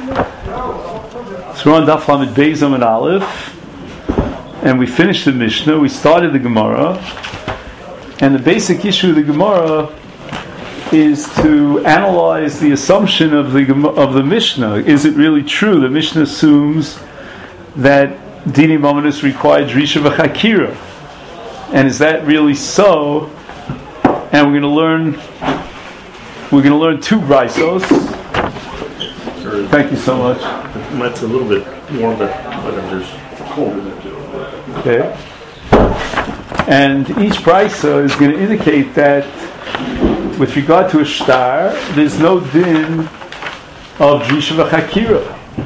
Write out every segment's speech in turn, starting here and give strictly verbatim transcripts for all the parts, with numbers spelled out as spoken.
So we're on Daf Lamed Beis Amud Aleph, and we finished the Mishnah. We started the Gemara, and the basic issue of the Gemara is to analyze the assumption of the of the Mishnah. Is it really true? The Mishnah assumes that Dini Mominus required Drisha v'Chakira, and is that really so? And we're going to learn. We're going to learn two braisos. Thank you so much. It's a little bit warm, but there's cold in it too. Okay. And each brisa is going to indicate that with regard to a shtar, there's no din of Drisha v'Chakira.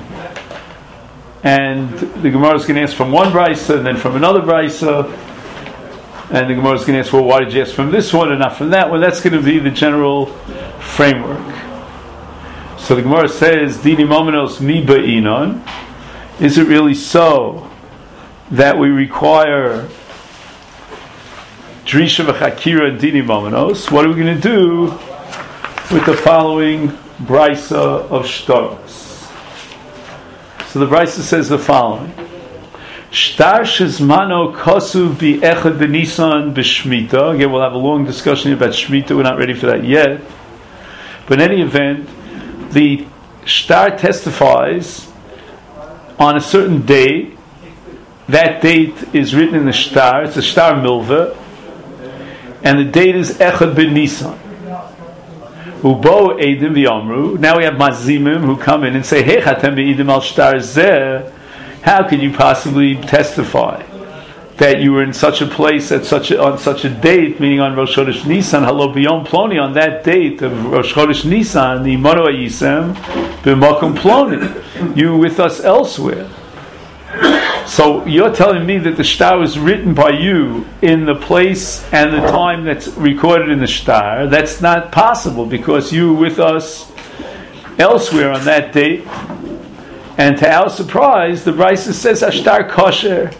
And the Gemara is going to ask from one brisa and then from another brisa. And the Gemara is going to ask, well, why did you ask from this one and not from that one? That's going to be the general framework. So the Gemara says, Dini Mominos mi ba'inon. Is it really so that we require Drisha v'Chakira and Dini Mominos? What are we going to do with the following brisa of shtaros? So the brisa says the following: Shtar shezmano kosuv bi echad b'Nisan b'Shmita. Again, we'll have a long discussion about Shmita. We're not ready for that yet. But in any event, the shtar testifies on a certain date. That date is written in the shtar. It's a shtar milva, and the date is echad b'Nisan. Ubo eidim v'yomru. Now we have mazimim who come in and say, Hey, chatem be'idim al shtar zeh. How can you possibly testify that you were in such a place at such a, on such a date, meaning on Rosh Chodesh Nisan, halo biyom ploni, on that date of Rosh Chodesh Nisan, the Imanu Ayisem b'makom ploni, you were with us elsewhere. So you're telling me that the shtar was written by you in the place and the time that's recorded in the shtar. That's not possible because you were with us elsewhere on that date. And to our surprise, the Brisa says Ashtar kosher.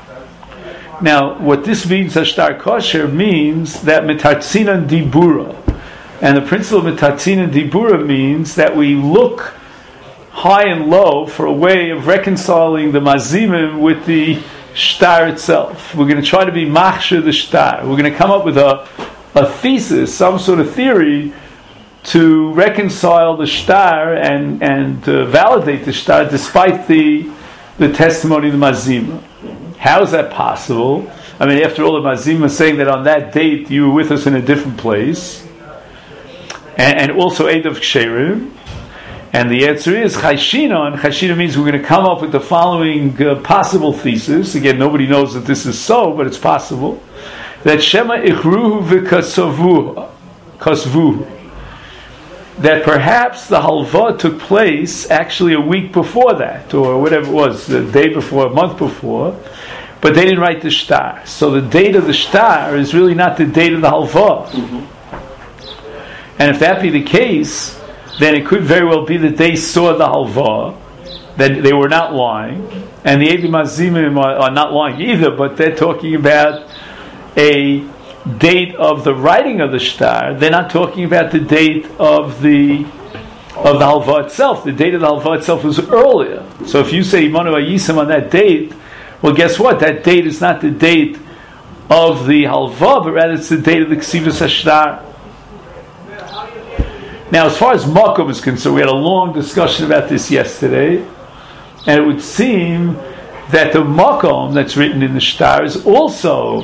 Now, what this means, Ashtar kosher, means that mitatzinan dibura. And the principle of mitatzinan dibura means that we look high and low for a way of reconciling the mazimim with the shtar itself. We're going to try to be machshir the shtar. We're going to come up with a, a thesis, some sort of theory, to reconcile the shtar and and uh, validate the shtar despite the the testimony of the mazima. How is that possible? I mean, after all, the mazima is saying that on that date you were with us in a different place, and, and also eid of ksherim. And the answer is chayshina. And chayshina means we're going to come up with the following uh, possible thesis. Again, nobody knows that this is so, but it's possible that shema ichruhu v'kasavuhu, kasvuhu. That perhaps the halva took place actually a week before that, or whatever it was, the day before, a month before, but they didn't write the shtar. So the date of the shtar is really not the date of the halva. Mm-hmm. And if that be the case, then it could very well be that they saw the halva, that they were not lying, and the Eidim Azimim are, are not lying either, but they're talking about a date of the writing of the shtar. They're not talking about the date of the of the halva itself. The date of the halva itself was earlier. So if you say Imanu Ayisem on that date, well, guess what? That date is not the date of the halva, but rather it's the date of the ksivas hashtar. Now, as far as makom is concerned, we had a long discussion about this yesterday, and it would seem that the makom that's written in the shtar is also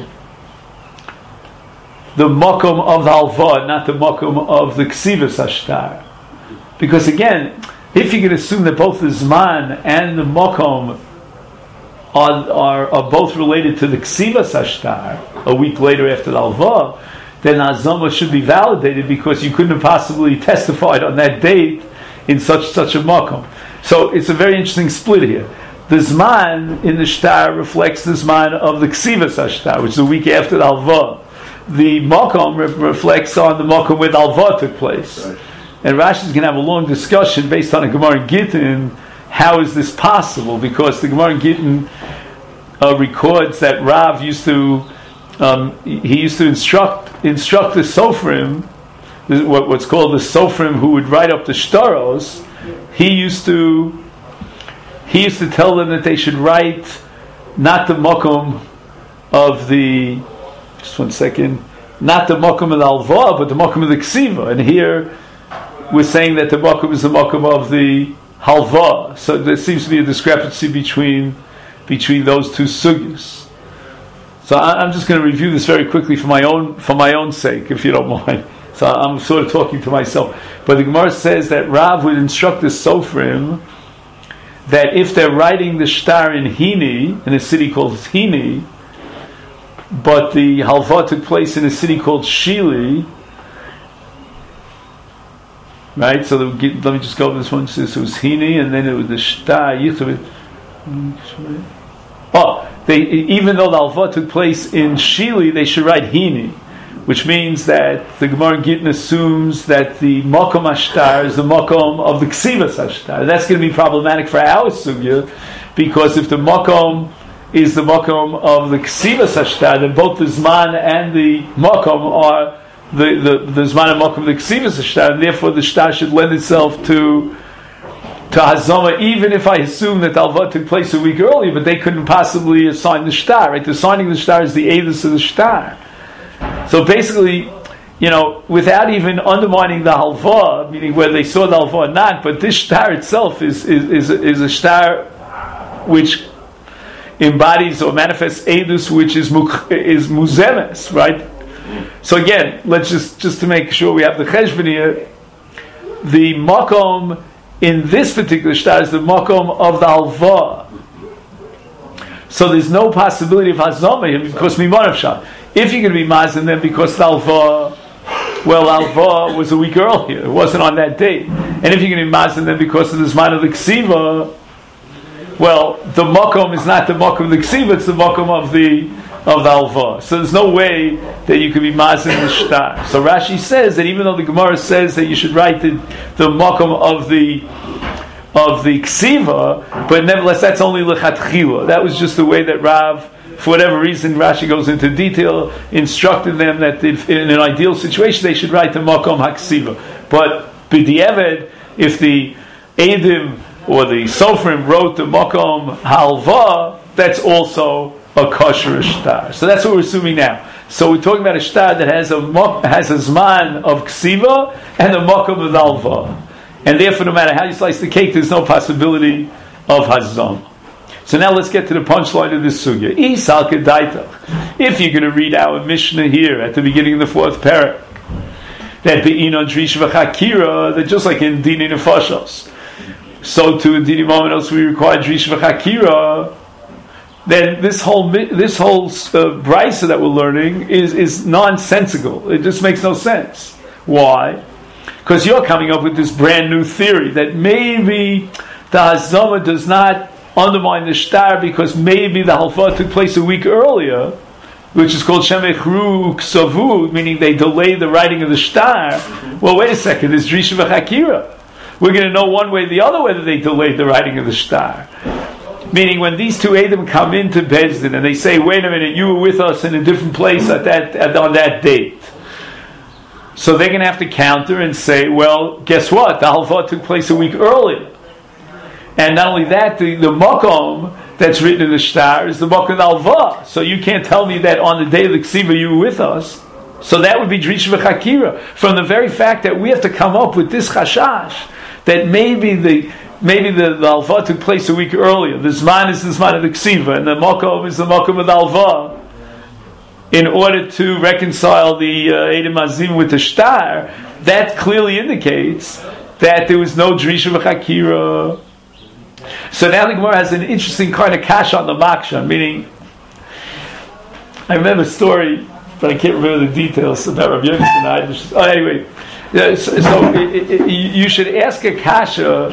the makom of the halva, not the makom of the ksivas hashtar. Because again, if you can assume that both the zman and the makom are, are, are both related to the ksivas hashtar, a week later after the halva, then Azama should be validated because you couldn't have possibly testified on that date in such such a makom. So it's a very interesting split here. The zman in the shtar reflects the zman of the ksivas hashtar, which is a week after the halva. The makom re- reflects on the makom where the halva took place. Right. And Rashi is going to have a long discussion based on a Gemara in Gittin. How is this possible? Because the Gemara in Gittin uh, records that Rav used to um, he used to instruct instruct the Sofrim, what, what's called the Sofrim, who would write up the shtaros. he used to he used to tell them that they should write not the mokum of the just one second, not the mokum of the alva, but the mokum of the ksiva. And here we're saying that the mokum is the mokum of the halva. So there seems to be a discrepancy between between those two sugyas. So I, I'm just going to review this very quickly for my own for my own sake, if you don't mind. So I'm sort of talking to myself. But the Gemara says that Rav would instruct the Sofrim that if they're writing the shtar in Hini, in a city called Hini, but the halva took place in a city called Shili, right? So the, let me just go over this one. So it was Hini, and then it was the shtar. Oh, they, even though the halva took place in Shili, they should write Hini, which means that the Gemara in Gittin assumes that the Mokom Ashtar is the Mokom of the Ksivas Ashtar. That's going to be problematic for our sugya, because if the Mokom is the Mokom of the Ksivas Ashtar, then both the Zman and the Mokom are the, the, the Zman and Mokom of the Ksivas Ashtar, and therefore the Shtar should lend itself to to Hazama, even if I assume that the Alva took place a week earlier, but they couldn't possibly assign the Shtar, right? The assigning the Shtar is the Eidus of the Shtar. So basically, you know, without even undermining the halva, meaning whether they saw the halva or not, but this shtar itself is is is, is a shtar which embodies or manifests edus, which is is muzemes, right? So again, let's just just to make sure we have the cheshbon here, the makom in this particular shtar is the makom of the halva. So there's no possibility of hazama here because mimanav shah. If you're going to be mazin, then because the alva, well, alva was a week earlier, it wasn't on that date. And if you're going to be mazin, then because of the zman of the ksiva, well, the mokom is not the mokom of the ksiva; it's the mokom of the of the alva. So there's no way that you could be mazin the shtar. So Rashi says that even though the Gemara says that you should write the the mokom of the of the ksiva, but nevertheless that's only lechatchila. That was just the way that Rav, for whatever reason, Rashi goes into detail, instructed them that if, in an ideal situation they should write the makom haksiva. But b'di'eved, if the Eidim or the Sofrim wrote the makom halva, that's also a kosher shtar. So that's what we're assuming now. So we're talking about a shtar that has a has a zman of ksiva and the makom of halva, and therefore, no matter how you slice the cake, there's no possibility of hazam. So now let's get to the punchline of this sugya. Isal kedaitach. If you're going to read our Mishnah here at the beginning of the fourth parak, that be'inon drish v'chakira, that just like in dini nefashos, so too in dini momentos we require drish v'chakira. Then this whole this whole uh, brisa that we're learning is is nonsensical. It just makes no sense. Why? Because you're coming up with this brand new theory that maybe the hazama does not undermine the shtar because maybe the halva took place a week earlier, which is called shemechru ksavud, meaning they delayed the writing of the shtar. Well, wait a second, there's drisha v'chakira. We're going to know one way or the other whether they delayed the writing of the shtar. Meaning, when these two Edom come into Bezdin and they say, "Wait a minute, you were with us in a different place at that at, on that date," so they're going to have to counter and say, "Well, guess what? The halva took place a week earlier." And not only that, the, the makom that's written in the shtar is the makom alva. So you can't tell me that on the day of the ksiva you were with us. So that would be drish v'chakira. From the very fact that we have to come up with this chashash, that maybe the maybe the, the alva took place a week earlier. The zman is the zman of the ksiva, and the makom is the makom of the alva. In order to reconcile the Eidim Azim with the shtar, that clearly indicates that there was no drish v'chakira. So now the Gemara has an interesting kind of kash on the maksha, meaning, I remember a story, but I can't remember the details about Rav Yonason. Oh, anyway, so, so it, it, you should ask a kasha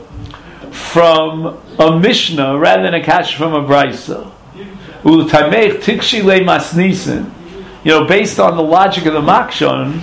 from a Mishnah rather than a kasha from a Brisa. You know, based on the logic of the makshan,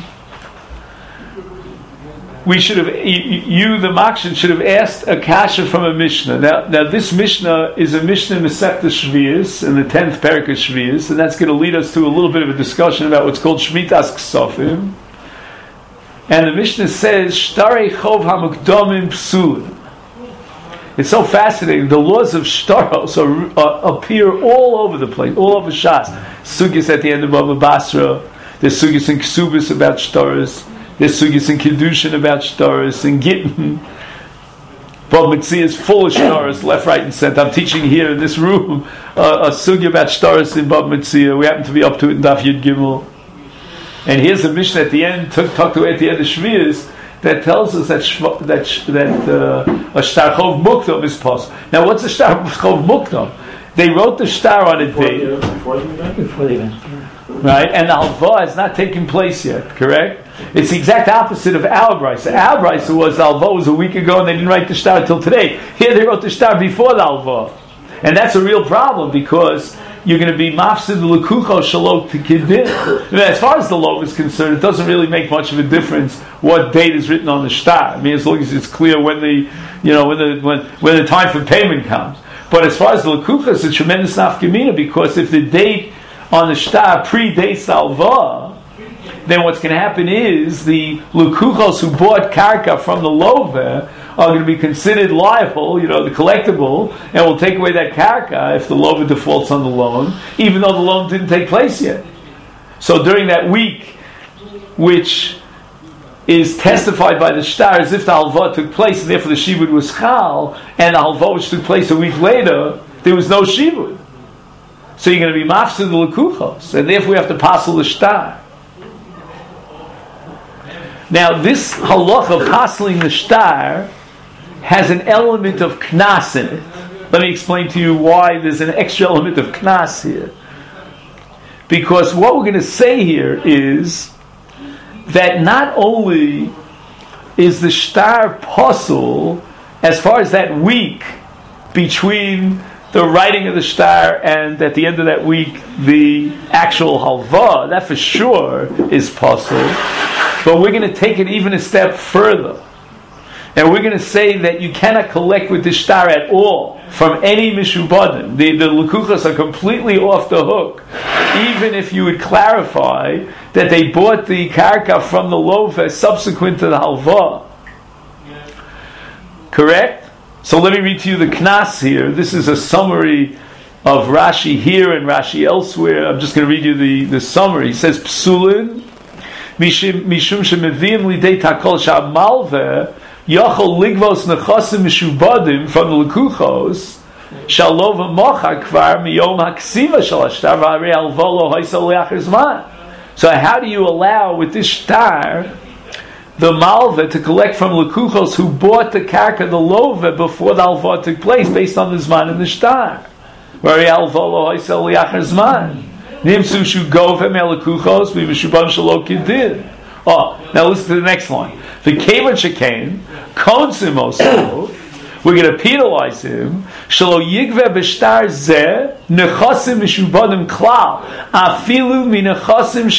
we should have, you, the Makshan, should have asked a kasha from a Mishnah. Now, now this Mishnah is a Mishnah in Masechta Shvius, in the tenth parak of Shvius, and that's going to lead us to a little bit of a discussion about what's called Shmitas Ksofim. And the Mishnah says, Shtarei chov hamukdomim psul. It's so fascinating. The laws of shtaros are, uh, appear all over the place, all over Shas. Sugis at the end of Baba Basra. There's sugis and ksubis about shtaros. There's sugis and kiddushin about shtaros and gittin. Baba Metzia is full of shtaros, left, right, and center. I'm teaching here in this room uh, a sugi about shtaros in Baba Metzia. We happen to be up to it in Daf Yud Gimel. And here's a Mishnah at the end, talked away at the end of Shvius, that tells us that shv- that sh- that uh, a shtar chov mukdam is possible. Now, what's a shtar chov mukdam? They wrote the shtar on a date, Before the event? Before the event. right? And the halva has not taken place yet. Correct? It's the exact opposite of our brisa. Our brisa was the halva was a week ago, and they didn't write the shtar until today. Here, they wrote the shtar before the halva, and that's a real problem because you're going to be mafsid l'kucho shalok to kidin. As far as the law is concerned, it doesn't really make much of a difference what date is written on the shtar. I mean, as long as it's clear when the, you know, when the when when the time for payment comes. But as far as the l'kucha, it's a tremendous nafkamina because if the date on the shtar predates the alva, then what's going to happen is the l'kuchos who bought karka from the lova are going to be considered liable, you know, the collectible, and will take away that karka if the lova defaults on the loan, even though the loan didn't take place yet. So during that week, which is testified by the shtar as if the halva took place, and therefore the shibud was chal, and the halva which took place a week later, there was no shibud. So you're going to be mafsid the l'kuchos, and therefore we have to passel the shtar. Now this halach of passeling the shtar has an element of knas in it. Let me explain to you why there's an extra element of knas here. Because what we're going to say here is that not only is the shtar pasul as far as that week between the writing of the shtar and at the end of that week the actual halva, that for sure is pasul. But we're going to take it even a step further. And we're going to say that you cannot collect with the shtar at all from any mishubadim. The, the lukuchas are completely off the hook. Even if you would clarify that they bought the karka from the lova subsequent to the halva. Correct? So let me read to you the knas here. This is a summary of Rashi here and Rashi elsewhere. I'm just going to read you the, the summary. He says, Psulin, Mishum Shemevim Lidei Takol Sha'malveh, Yochol ligvos nechosim mishubadim from the lekuchos shalova mocha kvar miyom haksiva shal shtar v'arei alvolo haisal le'achar zman. So how do you allow with this shtar the malva to collect from lekuchos who bought the karka, the lova, before the alva took place, based on the zman in the shtar? V'arei alvolo haisal le'achar zman. Nimsu shu govem elekuchos v'mishubam shalo kidin. Oh, now listen to the next line. The Kavan Shekain, Konsim also, we're going to penalize him. Shalo Yigve B'shtar Zeh, Nechosim Mishubadim Klal, Afilu Mi Nechosim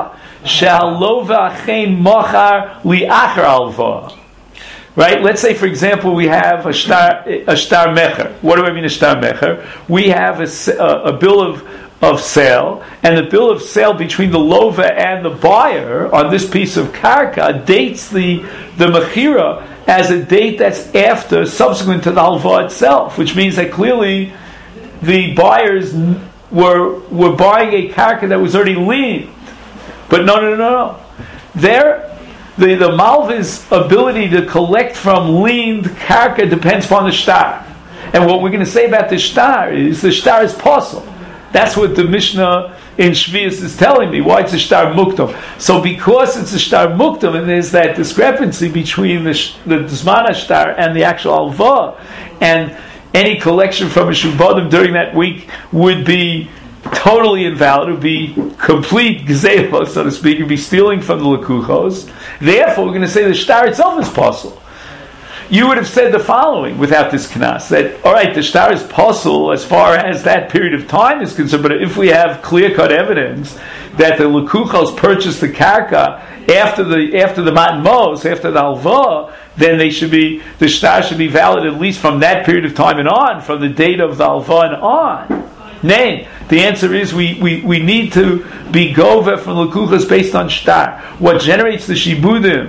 She'alo V'achein Mochar Li'achar Alva. Right? Let's say, for example, we have a shtar, a shtar mecher. What do I mean a shtar mecher? We have a, a, a bill of of sale, and the bill of sale between the lova and the buyer on this piece of karka dates the the mechira as a date that's after, subsequent to the halva itself, which means that clearly the buyers were were buying a karka that was already leaned. But no, no, no, no. There, the the malva's ability to collect from leaned karka depends upon the shtar. And what we're going to say about the shtar is the shtar is possible. That's what the Mishnah in Shvius is telling me. Why it's a shtar muktam. So because it's a shtar muktam, and there's that discrepancy between the the zman shtar and the actual alva, and any collection from a shubadim during that week would be totally invalid. It would be complete gzeila, so to speak. It would be stealing from the lekuchos. Therefore, we're going to say the shtar itself is possible. You would have said the following without this knas, that, all right, the shtar is possible as far as that period of time is concerned, but if we have clear-cut evidence that the lekuchos purchased the karka after the after the matan mos, after the alva, then they should be the shtar should be valid at least from that period of time and on, from the date of the alva and on. Nay, the answer is we, we, we need to be gova from lekuchos based on shtar. What generates the shibudim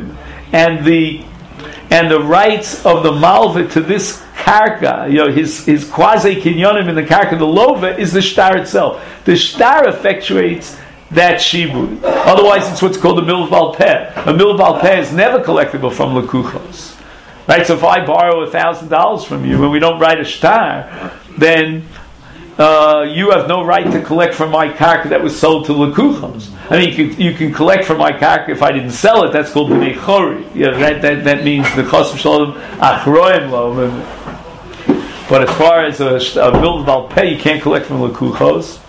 and the and the rights of the malva to this karka, you know, his his quasi kinyonim in the karka, the lova, is the shtar itself. The shtar effectuates that shibud. Otherwise, it's what's called a milval peh. A milval peh is never collectible from lekuchos. Right? So if I borrow a thousand dollars from you and we don't write a shtar, then uh, you have no right to collect from my karka that was sold to lekuchos. I mean, you can, you can collect from my karka if I didn't sell it. That's called b'nei chori. Yeah, that, that that means the chosm shalom achroim lo. But as far as a, a milval peh, you can't collect from lekuchos.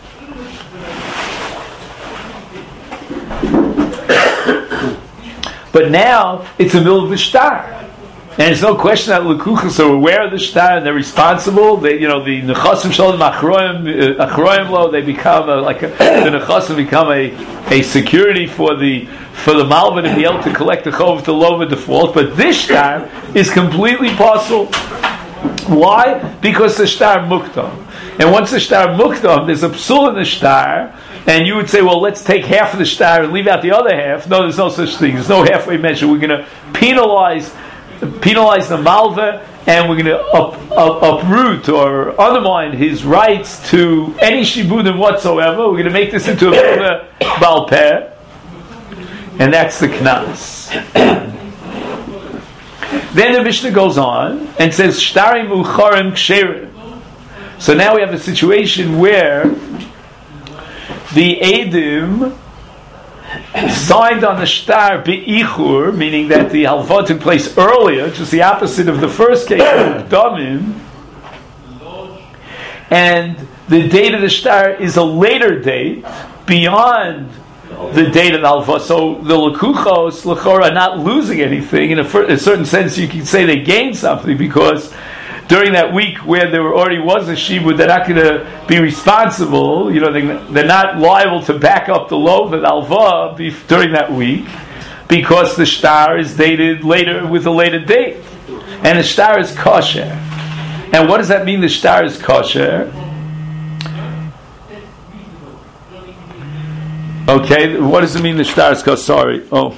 But now it's a middle of the shtar, and there's no question that lekuchos are aware of the shtar and they're responsible. They, you know, the nechasim shalom achroim achroim lo, they become a, like a, the nechasim become a, a security for the for the malva to be able to collect the chov to lova default. But this shtar is completely possible. Why? Because the shtar muktam, and once the shtar muktam, there's a psul in the shtar. And you would say, well, let's take half of the shtar and leave out the other half. No, there's no such thing. There's no halfway measure. We're going to penalize penalize the malva, and we're going to up, up, uproot or undermine his rights to any shibudim whatsoever. We're going to make this into a bal peh, and that's the knas. Then the Mishnah goes on and says, shtarim ucharim ksherim. So now we have a situation where the Eidim signed on the shtar be'ichur, meaning that the halva took place earlier, just the opposite of the first case of damim, and the date of the shtar is a later date beyond the date of the halva. So the lekuchos lechora are not losing anything. In a, in a certain sense, you can say they gained something, because during that week where there already was a shibud, they're not going to be responsible. You know, they, they're not liable to back up the lov and alva during that week, because the shtar is dated later with a later date, and the shtar is kosher. And what does that mean? The shtar is kosher. Okay, what does it mean? The shtar is kosher? Sorry. Oh,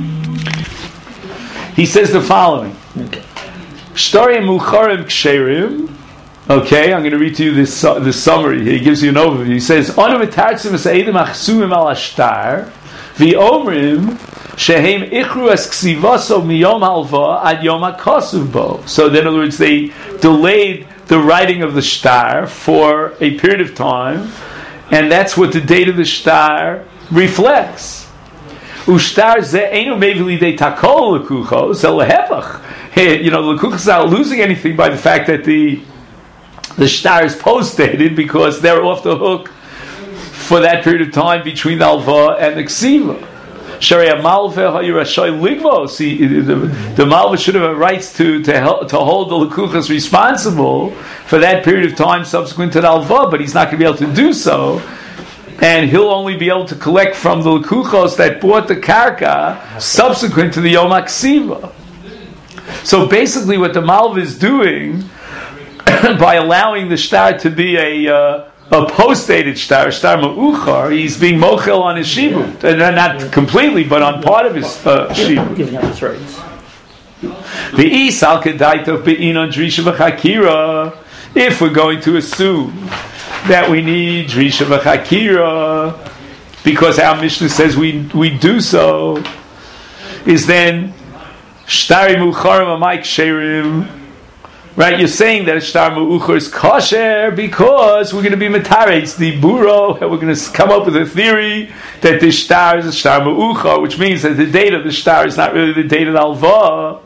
he says the following. Shtarim ucharim ksherim. Okay, I'm going to read to you this uh, this summary. He gives you an overview. He says, "Onu mitartzim eseidim achsumim al ashtar, v'omrim shehem ichru es ksivaso miyom halva ad yom hakosuv bo." So, in other words, they delayed the writing of the shtar for a period of time, and that's what the date of the shtar reflects. Ushtar ze einu mevili de takol lekuchos elehevach. You know, the lekuchos are not losing anything by the fact that the the shtar is post-dated, because they're off the hook for that period of time between the alva and the ksiva. Sharei malva hayirashay ligvo. See, the, the malva should have rights to to help, to hold the lekuchos responsible for that period of time subsequent to the alva, but he's not going to be able to do so. And he'll only be able to collect from the lekuchos that bought the karka subsequent to the yom haksiva. So basically, what the malva is doing by allowing the shtar to be a uh, a post-dated shtar, shtar ma'uchar, he's being mochel on his shibud, and not completely, but on part of his uh, shibud. Giving up his rights. The isal kedaito be'inon drisha v'chakira. If we're going to assume that we need drisha v'chakira because our Mishnah says we we do so, is then shtari mucharim amayk sherim. Right, you're saying that a shtar mu'uchar is kosher because we're going to be metaretz the buro, and we're going to come up with a theory that the shtar is a shtar mu'uchar, which means that the date of the shtar is not really the date of the alva.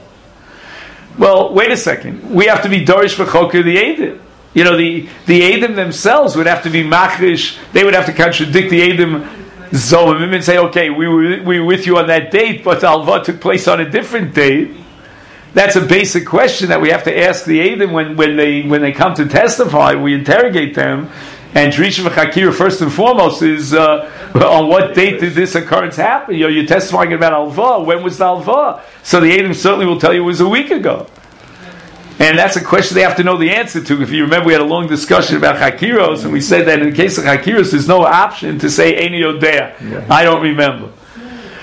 Well, wait a second. We have to be dorish v'choker the edim. You know, the the edim themselves would have to be machrish. They would have to contradict the edim zohim and say, okay, we were we were with you on that date, but the alva took place on a different date. That's a basic question that we have to ask the Eidim when, when they when they come to testify. We interrogate them, and Drisha v'Chakira first and foremost is uh, on what date did this occurrence happen? You know, you're testifying about Alva. When was the Alva? So the Eidim certainly will tell you it was a week ago, and that's a question they have to know the answer to. If you remember, we had a long discussion about Chakiros, and we said that in the case of Chakiros, there's no option to say Eini Yodea. I don't remember.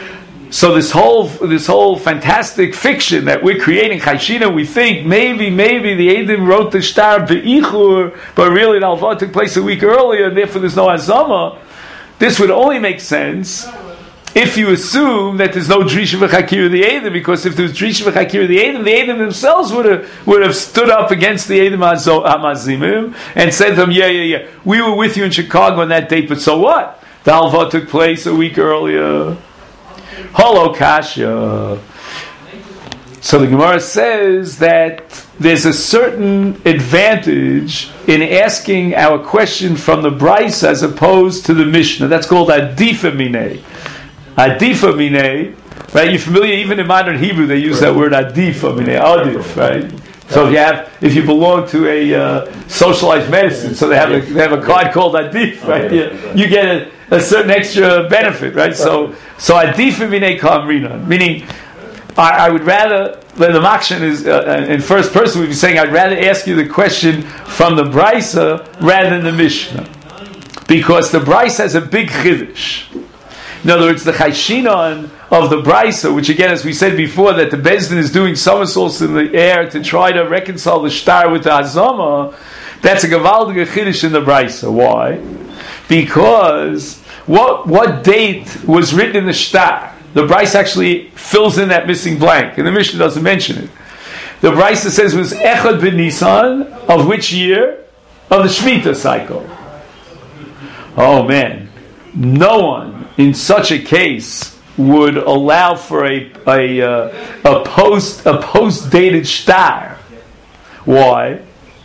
So this whole this whole fantastic fiction that we're creating, Chayshina, we think maybe maybe the Eidim wrote the shtar be'ichur, but really the halva took place a week earlier, and therefore there's no azama. This would only make sense if you assume that there's no drisha v'chakir of the Eidim, because if there was drisha v'chakir of the Eidim, the Eidim themselves would have would have stood up against the Eidim Hamazimim and said to them, yeah, yeah, yeah, we were with you in Chicago on that date, but so what? The halva took place a week earlier. Holo kasha. So the Gemara says that there's a certain advantage in asking our question from the Bryce as opposed to the Mishnah. That's called adifa minei. Adifa minei, right? You're familiar, even in modern Hebrew, they use that word adifa minei, adif, right? So if you have, if you belong to a uh, socialized medicine, so they have a they have a card called adif, right? You, you get a, a certain extra benefit, right? So so adifa minei kamrina, meaning I, I would rather. The Makshan is uh, in first person. We'd be saying, I'd rather ask you the question from the Brisa rather than the Mishnah, because the Brisa has a big chiddush. In other words, the Chayshinon of the Brisa, which again, as we said before, that the Bezdin is doing somersaults in the air to try to reconcile the shtar with the Hazama, that's a Gavaldige chiddush in the Brisa. Why? Because what what date was written in the shtar? The Brisa actually fills in that missing blank, and the Mishnah doesn't mention it. The Brisa says it was Echad ben Nisan, of which year? Of the Shemitah cycle. Oh man, no one in such a case would allow for a a, uh, a post a post dated shtar. Why?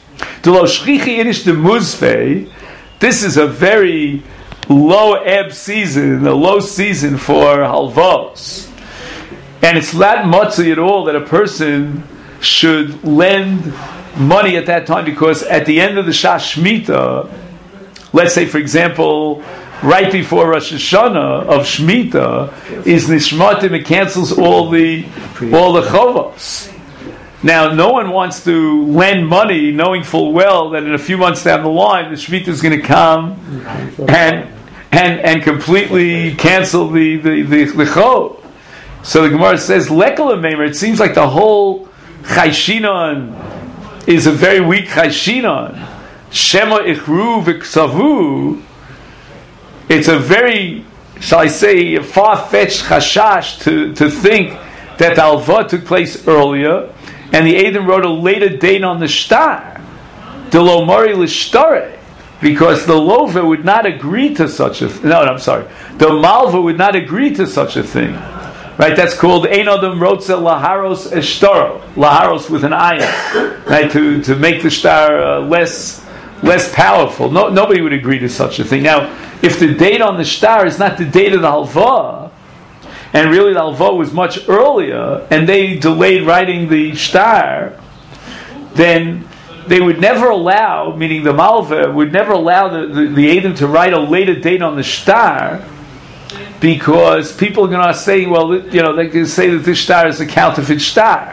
This is a very low ebb season, a low season for halvos, and it's not motzi at all that a person should lend money at that time, because at the end of the Shas Shemitah, let's say for example, right before Rosh Hashanah of Shemitah is Nishmatim, it cancels all the all the chovos. Now, no one wants to lend money knowing full well that in a few months down the line the Shemitah is going to come and and and completely cancel the the the, the chov. So the Gemara says, Lekala Meimer, it seems like the whole Chayshinon is a very weak Chayshinon. Shema Ichru V'Ksavu, it's a very, shall I say, far-fetched chashash to, to think that the Alva took place earlier, and the Eidim wrote a later date on the shtar, Delo Mori L'Shtare, because the Lova would not agree to such a th- no, no, I'm sorry, the Malva would not agree to such a thing, right? That's called Ein Adam Rotze Laharos Eshtaro, Laharos with an ayin, right? To to make the shtar uh, less less powerful. No, nobody would agree to such a thing. Now, if the date on the shtar is not the date of the halva, and really the halva was much earlier, and they delayed writing the shtar, then they would never allow, meaning the malva would never allow the, the, the Eidim to write a later date on the shtar, because people are going to say, well, you know, they can say that this shtar is a counterfeit shtar.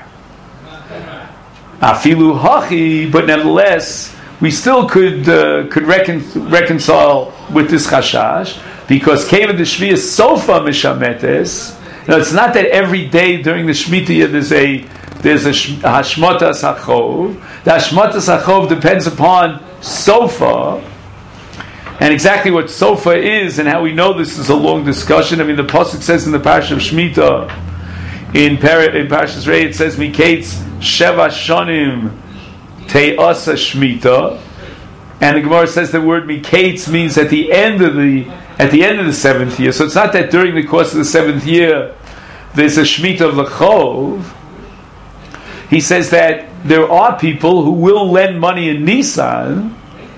Afilu hachi, but nevertheless, we still could uh, could recon- reconcile with this chashash, because Kevin the Shvi sofa mishametes. Now, it's not that every day during the Shemitah year there's a there's a hashmotas hachov. The hashmotas hachov depends upon sofa, and exactly what sofa is and how we know this is a long discussion. I mean, the pasuk says in the Parsha of Shemitah, in Par- in Parshas Rei, it says Miketz Sheva Shonim Te'asa Shemitah, and the Gemara says the word Miketz means at the end of the at the end of the seventh year. So it's not that during the course of the seventh year there's a Shemitah of L'chov. He says that there are people who will lend money in Nisan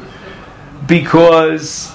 because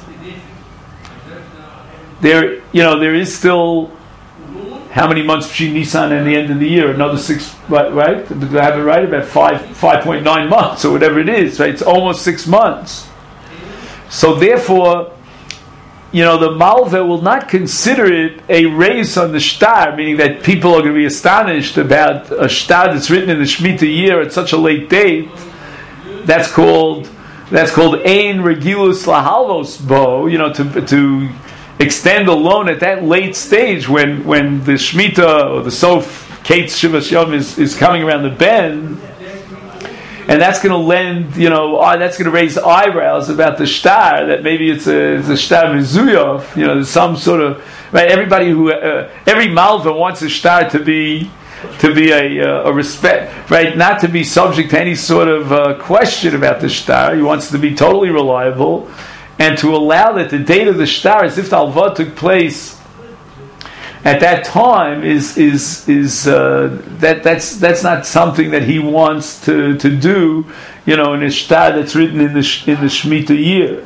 there, you know, there is still how many months between Nisan and the end of the year? Another six, right? right? Do I have it right? About five, five point nine months or whatever it is, right? It's almost six months. So therefore, you know, the Malva will not consider it a race on the shtar, meaning that people are going to be astonished about a shtar that's written in the Shemitah year at such a late date. That's called that's called ein regilus lahalvos bo. You know, to to extend a loan at that late stage when, when the Shemitah or the Sof Kate Shivas Yom is, is coming around the bend, and that's going to lend, you know, uh, that's going to raise eyebrows about the shtar, that maybe it's a, it's a shtar mizuyov, you know, there's some sort of, right, everybody who, uh, every malva wants a shtar to be, to be a, uh, a respect, right, not to be subject to any sort of uh, question about the shtar. He wants to be totally reliable, and to allow that the date of the shtar, as if the halva took place at that time, is is is uh, that that's that's not something that he wants to, to do, you know, in a shtar that's written in the in the Shemitah year.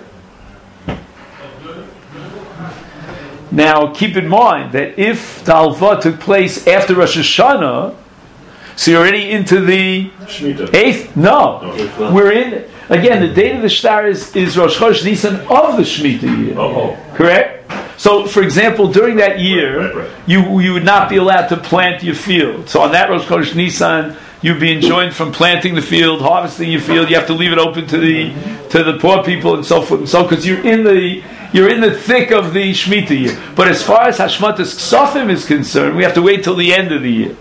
Now, keep in mind that if the halva took place after Rosh Hashanah, so you're already into the Shemitah. eighth. No, no we're in again. The date of the shtar is, is Rosh Chodesh Nisan of the Shemitah year. Oh. Correct. So, for example, during that year, right, right, right. you you would not be allowed to plant your field. So on that Rosh Chodesh Nisan, you'd be enjoined from planting the field, harvesting your field. You have to leave it open to the to the poor people and so forth and so, because you're in the you're in the thick of the Shemitah year. But as far as Hashmatas Ksofim is concerned, we have to wait till the end of the year.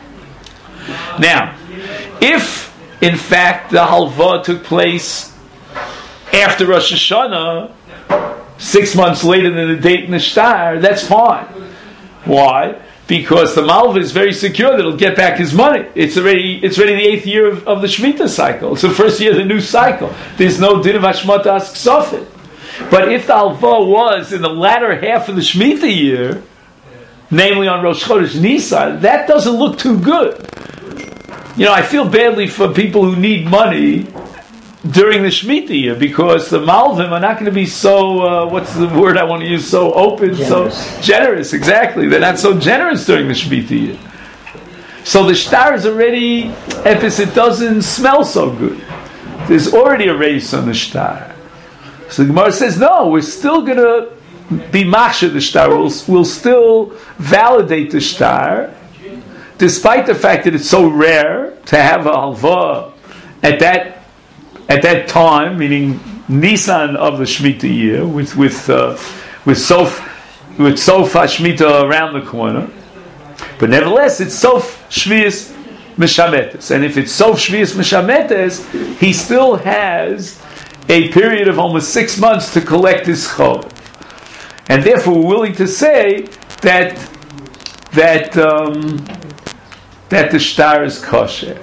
Now, if in fact the halva took place after Rosh Hashanah, six months later than the date in the shtar, that's fine. Why? Because the malva is very secure that he'll get back his money. It's already it's already the eighth year of, of the Shemitah cycle. It's the first year of the new cycle. There's no din of Hashmatas Ksofim. But if the halva was in the latter half of the Shemitah year, namely on Rosh Chodesh Nisan, that doesn't look too good. You know, I feel badly for people who need money during the Shemitah year, because the Malvim are not going to be so, uh, what's the word I want to use, so open, generous. so generous, exactly. They're not so generous during the Shemitah year. So the shtar is already, epis, it doesn't smell so good. There's already a race on the shtar. So the Gemara says, no, we're still going to be machshir the shtar. We'll, we'll still validate the shtar, despite the fact that it's so rare to have a halva at that at that time, meaning Nisan of the Shemitah year, with with uh, with Sof with Sofa Shemitah around the corner. But nevertheless, it's Sof Shvius Meshametes, and if it's Sof Shvius Meshametes, he still has a period of almost six months to collect his chov, and therefore we're willing to say that that um, that the shtar is kosher.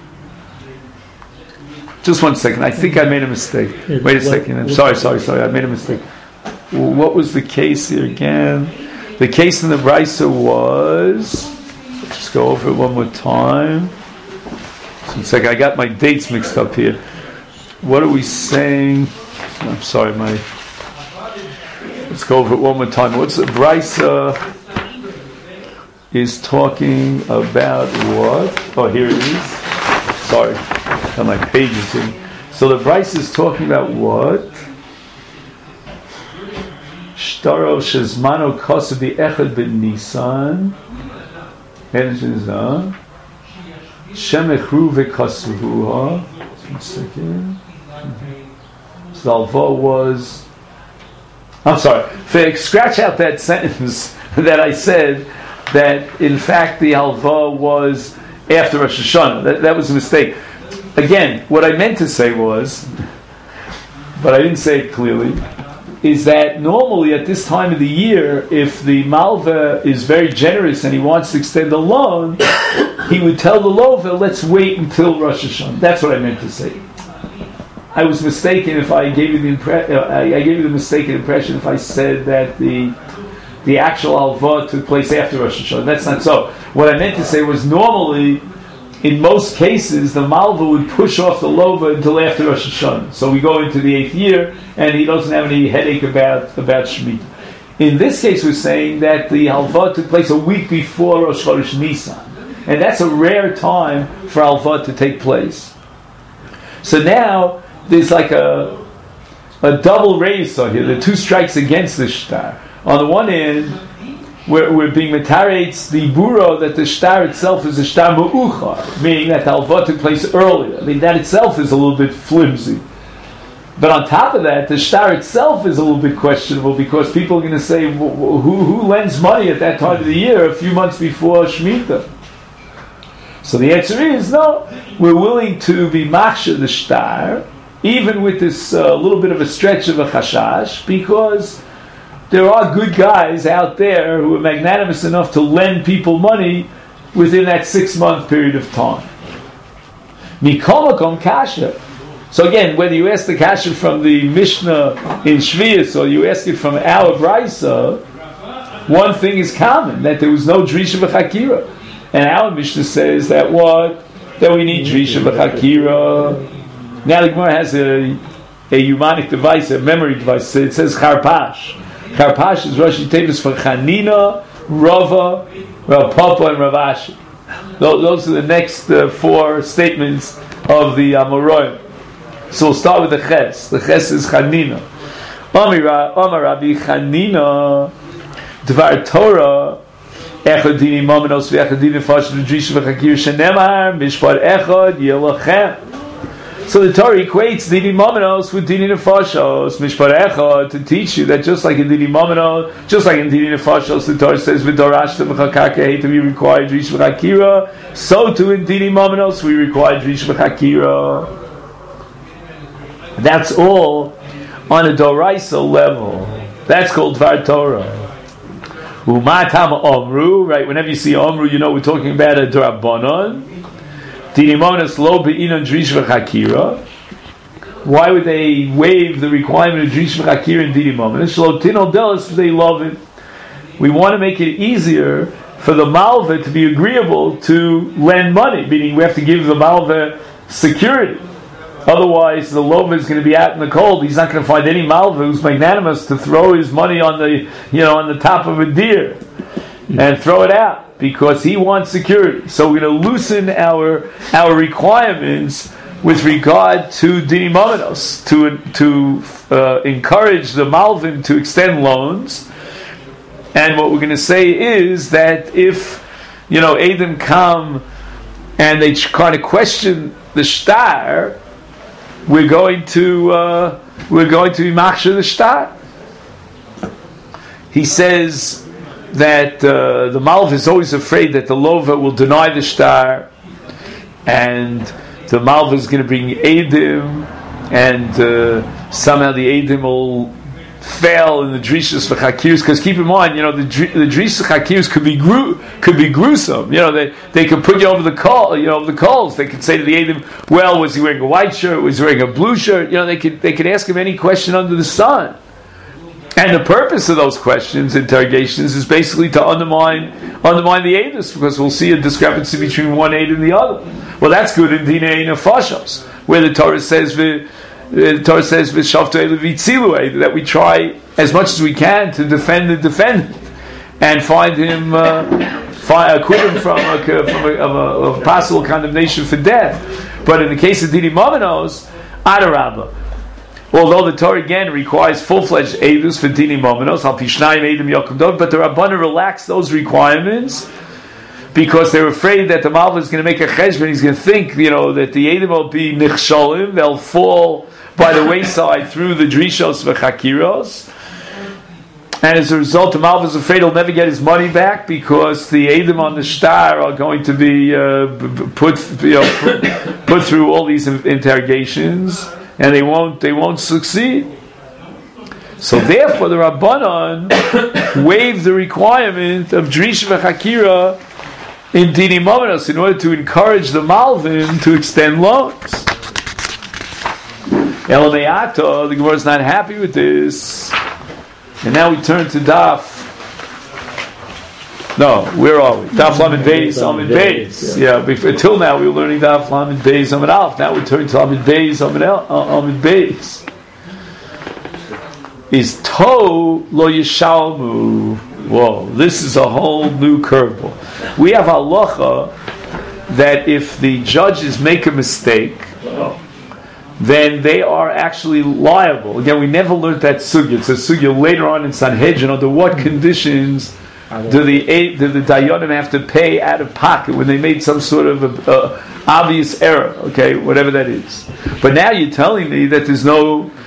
Just one second. I think I made a mistake. Wait a second. I'm sorry, sorry, sorry. I made a mistake. What was the case here again? The case in the Brisa was... Let's go over it one more time. Just one second. I got my dates mixed up here. What are we saying? I'm sorry, my... Let's go over it one more time. What's the Brisa is talking about what? Oh, here it is. Sorry. On my pages here. So the Brisa is talking about what? Shtaro shezmano kosav echad ben Nisan. Enjinza. Shemechru v'kosavuha. One second. So the halva was. I'm sorry. Scratch out that sentence that I said that in fact the halva was after Rosh Hashanah. That, that was a mistake. Again, what I meant to say was, but I didn't say it clearly, is that normally at this time of the year, if the malva is very generous and he wants to extend a loan, he would tell the lova, let's wait until Rosh Hashanah. That's what I meant to say. I was mistaken if I gave you the impre- uh, I gave you the mistaken impression if I said that the the actual halva took place after Rosh Hashanah. That's not so. What I meant to say was normally, in most cases, the malva would push off the lova until after Rosh Hashanah. So we go into the eighth year, and he doesn't have any headache about, about Shemitah. In this case, we're saying that the halva took place a week before Rosh Chodesh Nisan. And that's a rare time for halva to take place. So now, there's like a, a double race on here. There are two strikes against the shtar. On the one hand, We're, we're being metaretz the buro that the shtar itself is a shtar mu'uchar, meaning that the halva took place earlier. I mean, that itself is a little bit flimsy. But on top of that, the shtar itself is a little bit questionable because people are going to say, who, who lends money at that time of the year, a few months before Shemitah? So the answer is, no, we're willing to be machshir the shtar, even with this uh, little bit of a stretch of a chashash, because there are good guys out there who are magnanimous enough to lend people money within that six-month period of time. Mikol makom kasha. So again, whether you ask the kasha from the Mishnah in Shvius or you ask it from our Brisa, one thing is common, that there was no Drisha v'chakira. And our Mishnah says that what? That we need Drisha v'chakira. Now the Gemara has a, a humanic device, a memory device. It says Charpash. Charpash is Rashi Tevis for Chanina, Rava, Rav Papa, and Rav Ashi. Those are the next uh, four statements of the Amoraim. So we'll start with the Ches. The Ches is Chanina. Omar Rabbi Chanina, Dvar Torah, Echad Dini Momenos V'Echad Dini Fash L'Drisha V'Chakir Shenemar Mishpar Echad Yelachem. So the Torah equates Dini Momenos with Dini Nefashos Mishpar Echad to teach you that just like in Dini Momenos, just like in Dini Nefashos, the Torah says V'Dorashta V'Chakake to be required Drisha V'Chakira. So too in Dini Momenos we require Drisha V'Chakira. That's all on a Doraisa level. That's called Dvar Torah. Umatam Omru, right? Whenever you see Omru, you know we're talking about a Dorabanon. Dinimonis lo be'inon Drish v'chakira. Why would they waive the requirement of Drish v'chakira in Dinimonis? Lo tinol delis, they love it. We want to make it easier for the Malva to be agreeable to lend money, meaning we have to give the Malva security. Otherwise, the Lova is going to be out in the cold. He's not going to find any Malva who's magnanimous to throw his money on the, you know, on the top of a deer and throw it out because he wants security. So we're going to loosen our our requirements with regard to Dini Momenos to to uh, encourage the Malvin to extend loans. And what we're going to say is that if you know Adam come and they kind of question the shtar, we're going to uh, we're going to be machshir the shtar. He says that uh, the malv is always afraid that the lova will deny the shtar, and the malv is going to bring edim, and uh, somehow the edim will fail in the drishas v'chakirs. Because keep in mind, you know, the the drishas v'chakirs could be gru- could be gruesome. You know, they they could put you over the coal, you know, over the coals. They could say to the edim, well, was he wearing a white shirt? Was he wearing a blue shirt? You know, they could they could ask him any question under the sun. And the purpose of those questions, interrogations, is basically to undermine undermine the edus, because we'll see a discrepancy between one aid and the other. Well, that's good in Dinei Nefashos, where the Torah says the Torah says that we try as much as we can to defend the defendant and find him, uh, find, acquit him from a, from a, of a, of possible condemnation for death. But in the case of Dini Momenos, Adarabba. Although the Torah again requires full-fledged edus for Dini Momenos, Al Pishnayim Edim Yokum Dov, but the Rabbana relaxed those requirements because they're afraid that the Malva is going to make a cheshbon. He's going to think, you know, that the Edim will be nichsholim, they'll fall by the wayside through the drishos v'chakiros, and as a result, the Malva is afraid he'll never get his money back because the Edim on the shtar are going to be uh, put, you know, put, put through all these interrogations, and they won't, they won't succeed. So therefore, the Rabbanon waived the requirement of Drish v'chakira in Dini Momenos in order to encourage the Malvin to extend loans. Elameato, the Gemara is not happy with this. And now we turn to Daf. No, where are we? Daf Lamed Beis, Lamed Beis. Yeah, before, until now we were learning Daf Lamed Beis, Lamed Aleph. Now we turn to Lamed Beis, Lamed Beis. Is To Lo Yishalmu. Whoa, this is a whole new curveball. We have halacha that if the judges make a mistake, then they are actually liable. Again, we never learned that sugya. It's a sugya later on in Sanhedrin. Under what conditions do the do the dayanim have to pay out of pocket when they made some sort of a, a obvious error? Okay, whatever that is. But now you're telling me that there's no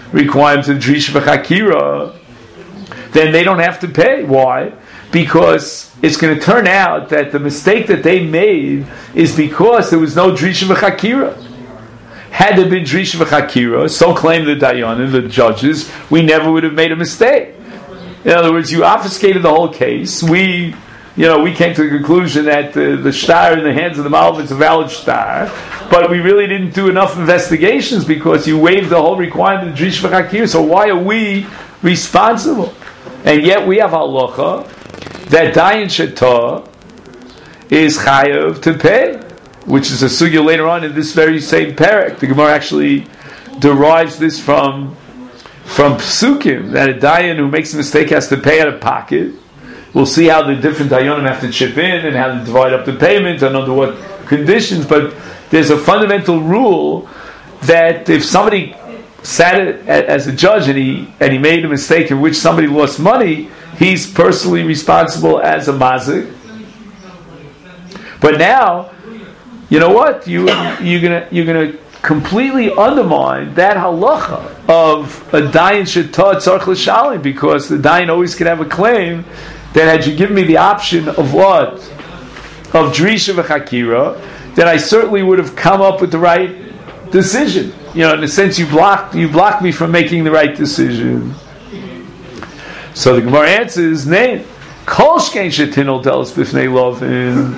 requirements of Drisha v'Chakira, then they don't have to pay. Why? Because it's going to turn out that the mistake that they made is because there was no Drisha v'Chakira. Had there been Drisha v'Chakira, so claimed the Dayanim, the judges, we never would have made a mistake. In other words, you obfuscated the whole case. We, you know, we came to the conclusion that the, the shtar in the hands of the Malva is a valid shtar, but we really didn't do enough investigations because you waived the whole requirement of Drisha v'Chakira. So why are we responsible? And yet we have halacha that Dayan Shetah is chayav to pay, which is a sugya later on in this very same parak. The Gemara actually derives this from from Psukim, that a Dayan who makes a mistake has to pay out of pocket. We'll see how the different Dayanim have to chip in and how to divide up the payment and under what conditions, but there's a fundamental rule that if somebody sat as a judge and he and he made a mistake in which somebody lost money, he's personally responsible as a mazik. But now, you know what? You you're gonna you're gonna completely undermine that halacha of a dayan shetah tzarich l'shalim, because the dayan always can have a claim that had you given me the option of what? Of Drisha v'Chakira, then I certainly would have come up with the right decision. You know, in a sense, you blocked you blocked me from making the right decision. So the Gemara answers, "Nay, kol shkein shetinol delos b'fnei lovin."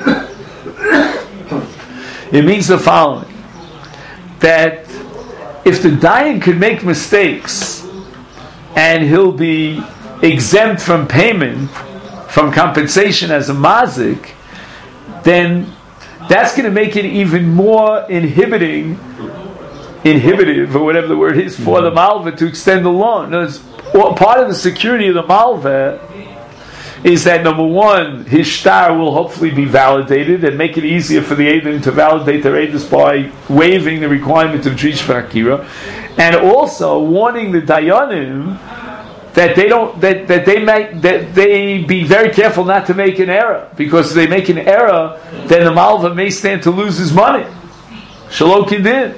It means the following: that if the dayan could make mistakes and he'll be exempt from payment, from compensation as a mazik, then that's going to make it even more inhibiting, inhibitive, or whatever the word is, for the malva to extend the loan. Now, part of the security of the malva is that, number one, his shtar will hopefully be validated and make it easier for the Eidim to validate their Eidus by waiving the requirement of Drisha v'Chakira, and also warning the Dayanim that they don't that, that they make that they be very careful not to make an error, because if they make an error, then the malva may stand to lose his money. Shalom kidin.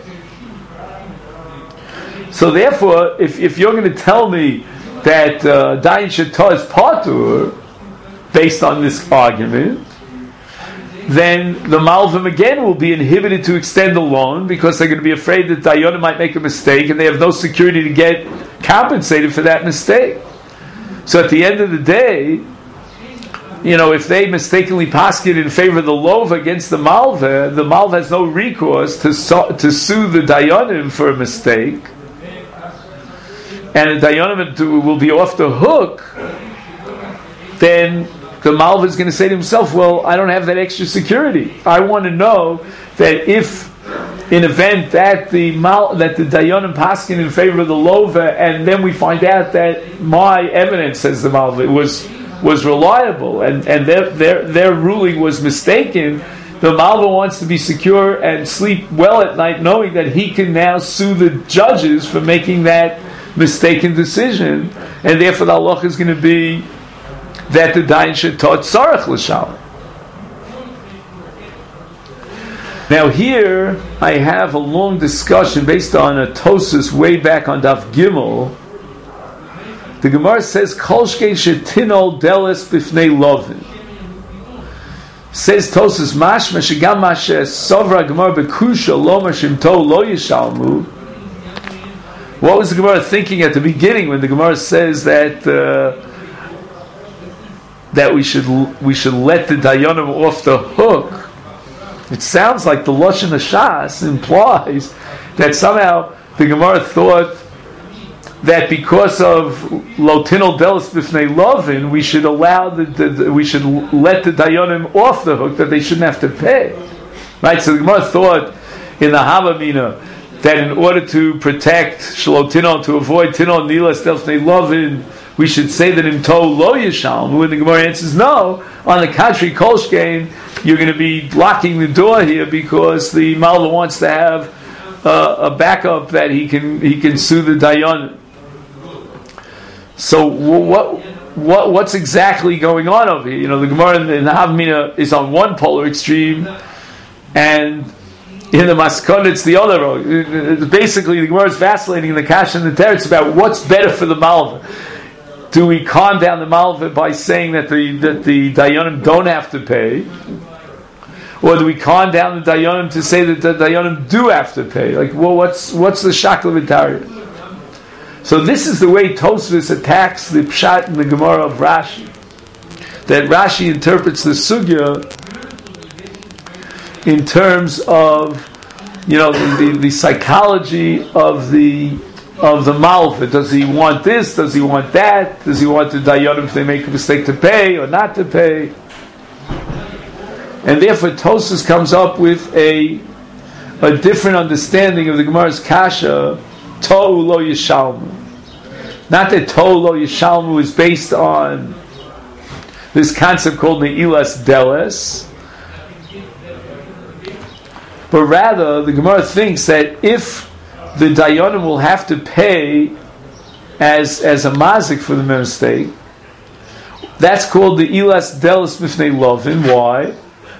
So therefore, if, if you're going to tell me that uh, dayan shetah is patur based on this argument, then the malvim again will be inhibited to extend the loan, because they're going to be afraid that dayanim might make a mistake and they have no security to get compensated for that mistake. So at the end of the day, you know, if they mistakenly paskin in favor of the lova against the malva, the malva has no recourse to su- to sue the dayanim for a mistake, and the dayanim will be off the hook. Then the malva is going to say to himself, well, I don't have that extra security. I want to know that if, in event that the mal, that the dayanim paskin in favor of the lova, and then we find out that my evidence, says the malva, was was reliable, and, and their, their their ruling was mistaken, the malva wants to be secure and sleep well at night, knowing that he can now sue the judges for making that mistaken decision, and therefore the halacha is going to be that the dayan shetah tzarich l'shalim. Now here I have a long discussion based on a Tosas way back on Daf Gimel. The Gemara says kol shkein shetinol deles b'fnei lovin. Says Tosas mashma shegam mashe sovra Gemara bekusha lo mashimto lo yishalmu. What was the Gemara thinking at the beginning when the Gemara says that uh, that we should we should let the dayanim off the hook? It sounds like the Lashon HaShas implies that somehow the Gemara thought that because of Lotinol Delis B'fnei Lovin, we should allow the, the, the we should let the dayanim off the hook, that they shouldn't have to pay. Right? So the Gemara thought in the Havamina that in order to protect Shalotinol, to avoid Tinol Nilas Delis B'fnei Lovin, we should say that in Toh Lo Yishal. When the Gemara answers no, on the contrary, Kol Shkein, you're going to be locking the door here, because the Malva wants to have uh, a backup that he can he can sue the dayan. So what what what's exactly going on over here? You know, the Gemara in the Havamina is on one polar extreme, and in the Maskon, it's the other road. Basically, the Gemara is vacillating in the Kash and the Teretz about what's better for the Malva. Do we calm down the Malva by saying that the that the Dayanim don't have to pay? Or do we calm down the Dayanim to say that the Dayanim do have to pay? Like, well, what's what's the Shakla V'Tarya? So this is the way Tosfos attacks the Pshat in the Gemara of Rashi. That Rashi interprets the Sugya in terms of, you know, the, the, the psychology of the of the Malva. Does he want this? Does he want that? Does he want the Dayanim if they make a mistake to pay or not to pay? And therefore Tosfos comes up with a a different understanding of the Gemara's Kasha, Tohu lo Yishalmu. Not that Tohu lo Yishalmu is based on this concept called Ne'ilas Deles, but rather the Gemara thinks that if the Dayanim will have to pay as as a mazik for the mistake, that's called the Ilas Delis Mifnei Lovin. Why?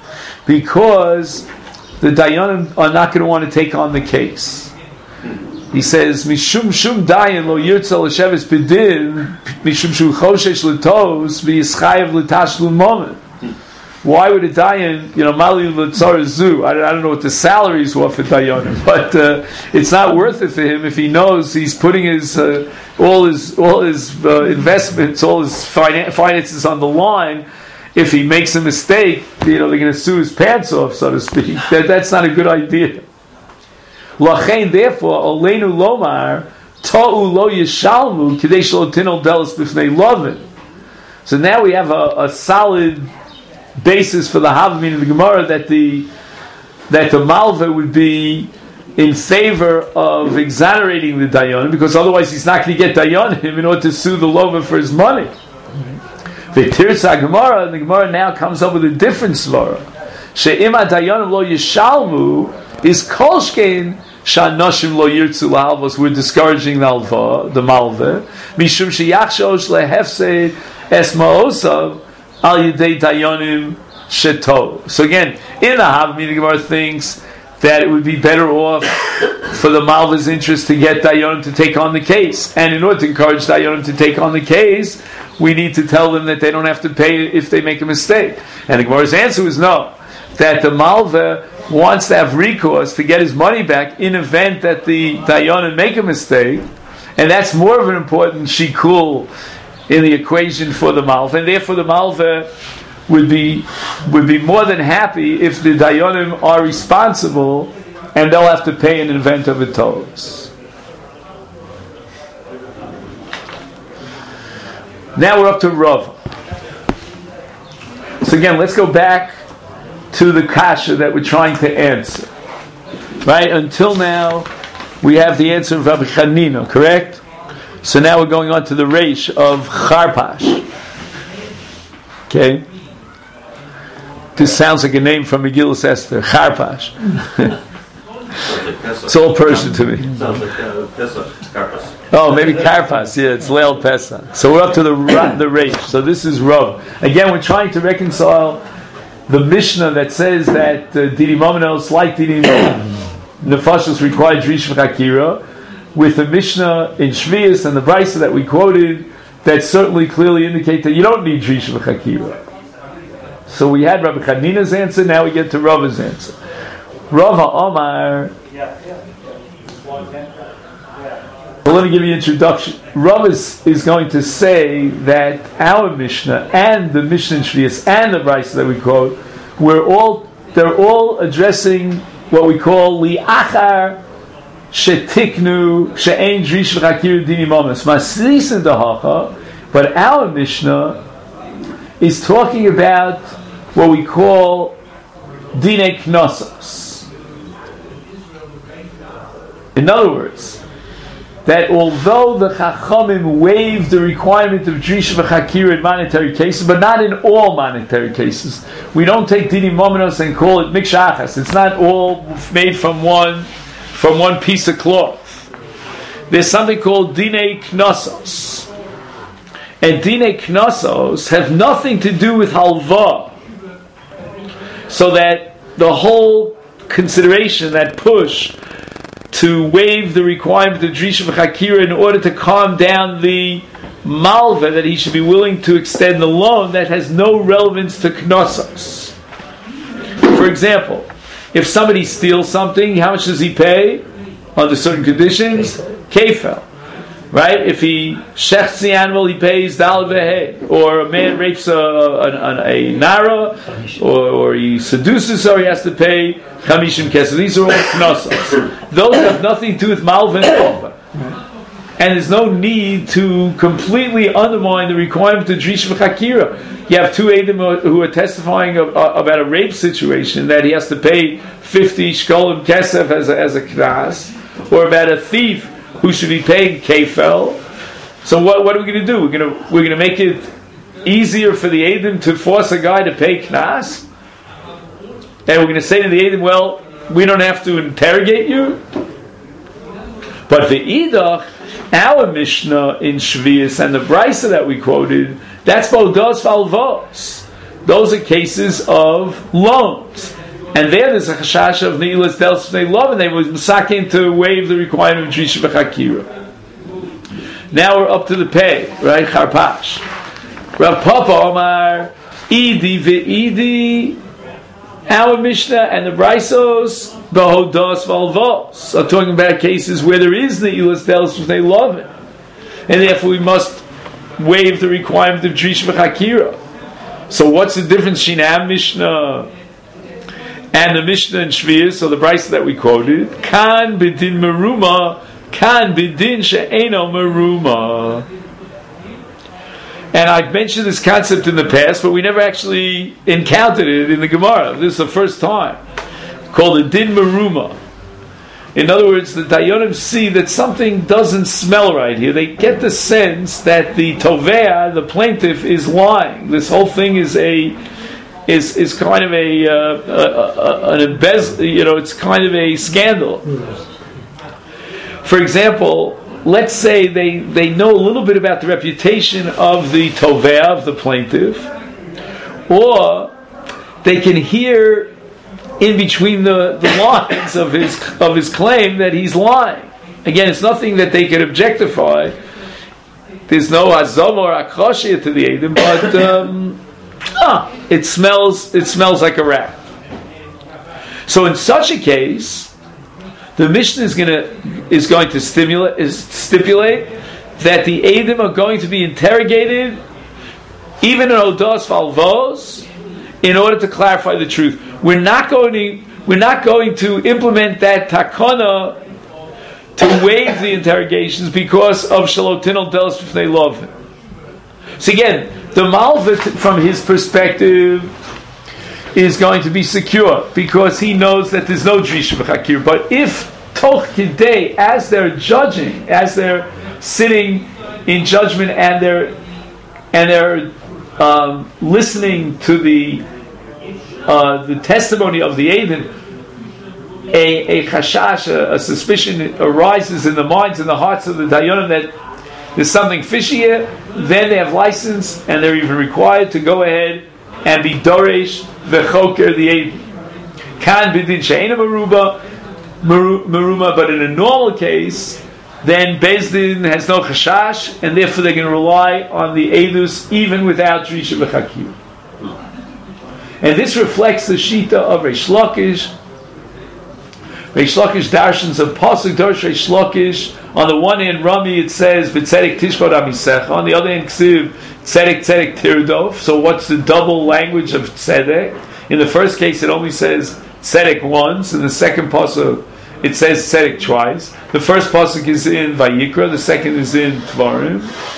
Because the Dayanim are not going to want to take on the case. He says, Mishum Shum Dayan lo yirtza l'sheves b'din, Mishum Shu choshesh l'tos v'yischayev l'tashlum moment. Why would a Dayan, you know, Mali l'tzar zu, I don't know what the salaries were for Dayanim, but uh, it's not worth it for him if he knows he's putting his uh, all his all his uh, investments, all his finan- finances on the line. If he makes a mistake, you know, they're going to sue his pants off, so to speak. That, that's not a good idea. Lachein, therefore, Oleinu Lomar, Ta'u lo Yishalmu, Kidei shelo tinol delis b'fnei lovin. So now we have a, a solid basis for the Havamim of the Gemara that the that the Malva would be in favor of exonerating the Dayanim, because otherwise he's not going to get Dayanim in order to sue the Lova for his money. The Tirza Gemara, and the Gemara now comes up with a different svara. She'ima Dayanim lo Yishalmu is kolshkein sha'anoshim lo yirtzu lahalvos. We're discouraging the alva, the malva. Mishum sheyachshosh lehefsed es ma'osav al yidei Dayanim sheto. So again, in the Havamim, the Gemara thinks that it would be better off for the malva's interest to get Dayanim to take on the case. And in order to encourage Dayanim to take on the case, we need to tell them that they don't have to pay if they make a mistake. And the Gemara's answer is no. That the malva wants to have recourse to get his money back in event that the Dayanim make a mistake. And that's more of an important shikul in the equation for the malva. And therefore the malva would be would be more than happy if the Dayanim are responsible and they'll have to pay in an event of a toes. Now we're up to Rav. So again, let's go back to the kasha that we're trying to answer. Right? Until now, we have the answer of Rabbi Chanina, correct? So now we're going on to the reish of Charpash. Okay? This sounds like a name from Megillas Esther. Charpash. It's all Persian to me. Sounds like uh, Pesach, Karpas. Oh, maybe Karpas. Yeah, it's Leil Pesach. So we're up to the the reish. So this is Rav. Again, we're trying to reconcile the Mishnah that says that uh, Didi Momenos, like Didi Nefashos, require Drish V'Chakira, with the Mishnah in Shvius and the Brisa that we quoted that certainly clearly indicate that you don't need Drish V'Chakira. So we had Rabbi Chanina's answer, now we get to Rav's answer. Rav Omar. Well, let me give you an introduction. Rav is, is going to say that our Mishnah and the Mishnah in Shvius and the Brisa that we quote, we're all they're all addressing what we call li'achar shetiknu she'ein drish v'chakir dini momes maslis in dahacha. But our Mishnah is talking about what we call dine knossos. In other words, that although the Chachamim waived the requirement of Drish v'Chakir in monetary cases, but not in all monetary cases. We don't take Dini Momenos and call it Mikshachas. It's not all made from one from one piece of cloth. There's something called Dine Knossos. And Dine Knossos have nothing to do with Halva. So that the whole consideration, that push to waive the requirement of Drisha v'Chakira in order to calm down the malva, that he should be willing to extend the loan, that has no relevance to Knossos. For example, if somebody steals something, how much does he pay? Under certain conditions, kefel. Right? If he shechts the animal, he pays dal v'hei. Or a man rapes a, a, a, a nara, or, or he seduces her, he has to pay chamishim kesef. These are all knossos. Those have nothing to do with malva and kova. And there's no need to completely undermine the requirement of Drisha v'Chakira. You have two Eidim who are testifying of, uh, about a rape situation, that he has to pay fifty shkolim kesef as a, as a knas, or about a thief who should be paying kefel. So what, what are we going to do? We're going to we're going to make it easier for the Eidim to force a guy to pay knas, and we're going to say to the Eidim, well, we don't have to interrogate you. But the idach, our Mishnah in Shvius and the Brisa that we quoted, that's bodos valvos. Those are cases of loans. And there there's a chashash of Ne'ilas Dels B'nei Lov, and they were masakin to waive the requirement of Drisha v'Chakira. Now we're up to the pay, right? Charpash. Rav Papa Omar, Idi v'Idi, our Mishnah and the Brisos, Behodos Valvos, are talking about cases where there is Ne'ilas Dels B'nei Lov, and therefore we must waive the requirement of Drisha v'Chakira. So what's the difference between our Mishnah and the Mishnah in Shvius, or the Brisa that we quoted? Kan b'din meruma, kan b'din she'eno meruma. And I've mentioned this concept in the past, but we never actually encountered it in the Gemara. This is the first time. Called a din meruma. In other words, the Dayanim see that something doesn't smell right here. They get the sense that the tovea, the plaintiff, is lying. This whole thing is a is is kind of a, uh, a, a an embez, you know, it's kind of a scandal. For example, let's say they, they know a little bit about the reputation of the tovea, of the plaintiff, or they can hear in between the, the lines of his of his claim that he's lying. Again, it's nothing that they can objectify. There's no azom or akrashia to the Eidim, but um, ah, it smells it smells like a rat. So in such a case, the Mishnah is going to is going to stimulate is stipulate that the Eidim are going to be interrogated, even in Odos Valvos, in order to clarify the truth. We're not going to we're not going to implement that takana to waive the interrogations because of Shalotinal Delos B'fnei Lov. So again, the Malvit from his perspective is going to be secure because he knows that there's no Drisha v'Chakir. But if Toch Kidei, as they're judging, as they're sitting in judgment and they're and they're um, listening to the uh, the testimony of the Eidim, a, a chashash, a, a suspicion arises in the minds and the hearts of the Dayanim that there's something fishy here, then they have license and they're even required to go ahead and be doresh v'choker the Eidim. Kan b'din she'ena meruba, meruma, but in a normal case, then Beis Din has no chashash, and therefore they're going to rely on the Eidus even without Drisha v'Chakir. And this reflects the Shita of Reish Lakish. Reish Lakish darshans of Pasuk Dorsh Reish Lakish. On the one hand, Rami, it says B'tzedek Tishbod Amisecha. On the other hand, Ksiv Tzedek Tzedek Tirdof. So what's the double language of Tzedek? In the first case, it only says Tzedek once. In the second Pasuk, it says Tzedek twice. The first pasuk is in Vayikra, the second is in Tvarim.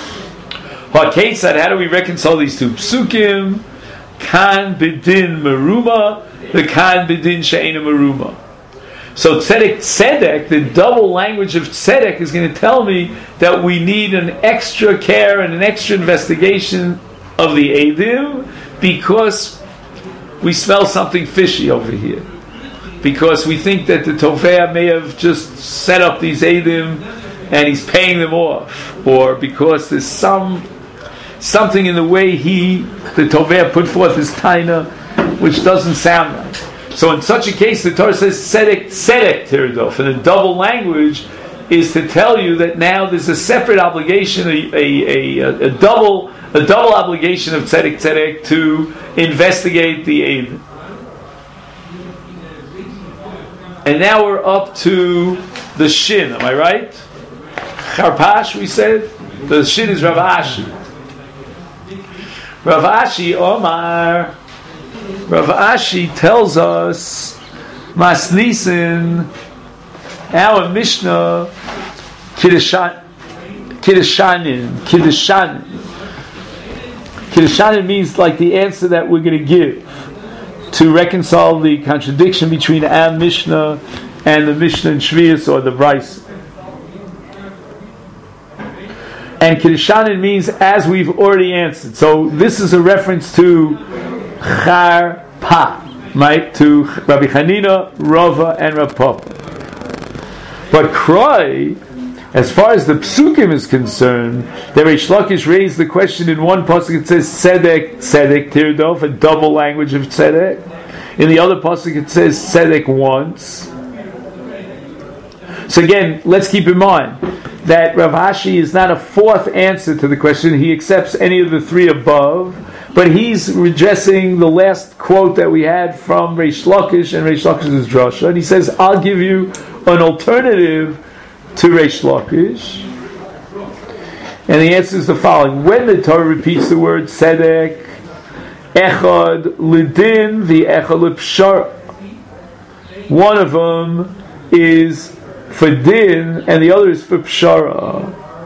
Hakei said, how do we reconcile these two psukim? Kan b'din meruma, the kan b'din she'ena meruma. So Tzedek Tzedek, the double language of Tzedek, is going to tell me that we need an extra care and an extra investigation of the Eidim because we smell something fishy over here. Because we think that the Tovea may have just set up these Eidim and he's paying them off. Or because there's some something in the way he, the Tovea, put forth his taina, which doesn't sound right. So in such a case, the Torah says tzedek tzedek tirdof, and the double language is to tell you that now there's a separate obligation, a, a, a, a double a double obligation of tzedek tzedek to investigate the Eidim. And now we're up to the Shin, am I right? Charpash, we said? The Shin is Rav Ashi. Rav Ashi Omar. Rav Ashi tells us, Masnisin, our Mishnah, Kiddushan, Kiddushanin, Kiddushanin. Kiddushanin means like the answer that we're going to give to reconcile the contradiction between our Mishnah and the Mishnah in Shvius or the Brisa. And Kiddushanin means as we've already answered. So this is a reference to Char Pa, right? To Rabbi Hanina, Rava, and Rav Papa. But Kroi, as far as the Psukim is concerned, the Reish Lakish raised the question in one pasuk. It says Tzedek, Tzedek Tirdof, a double language of Tzedek. In the other pasuk it says Tzedek once. So again, let's keep in mind that Rav Ashi is not a fourth answer to the question. He accepts any of the three above, but he's addressing the last quote that we had from Reish Lakish and Reish Lakish's drasha, and he says, I'll give you an alternative to Reish Lakish. And the answer is the following. When the Torah repeats the word Tzedek, Echad Lidin, the Echad L'Pshara, one of them is for din, and the other is for pshara.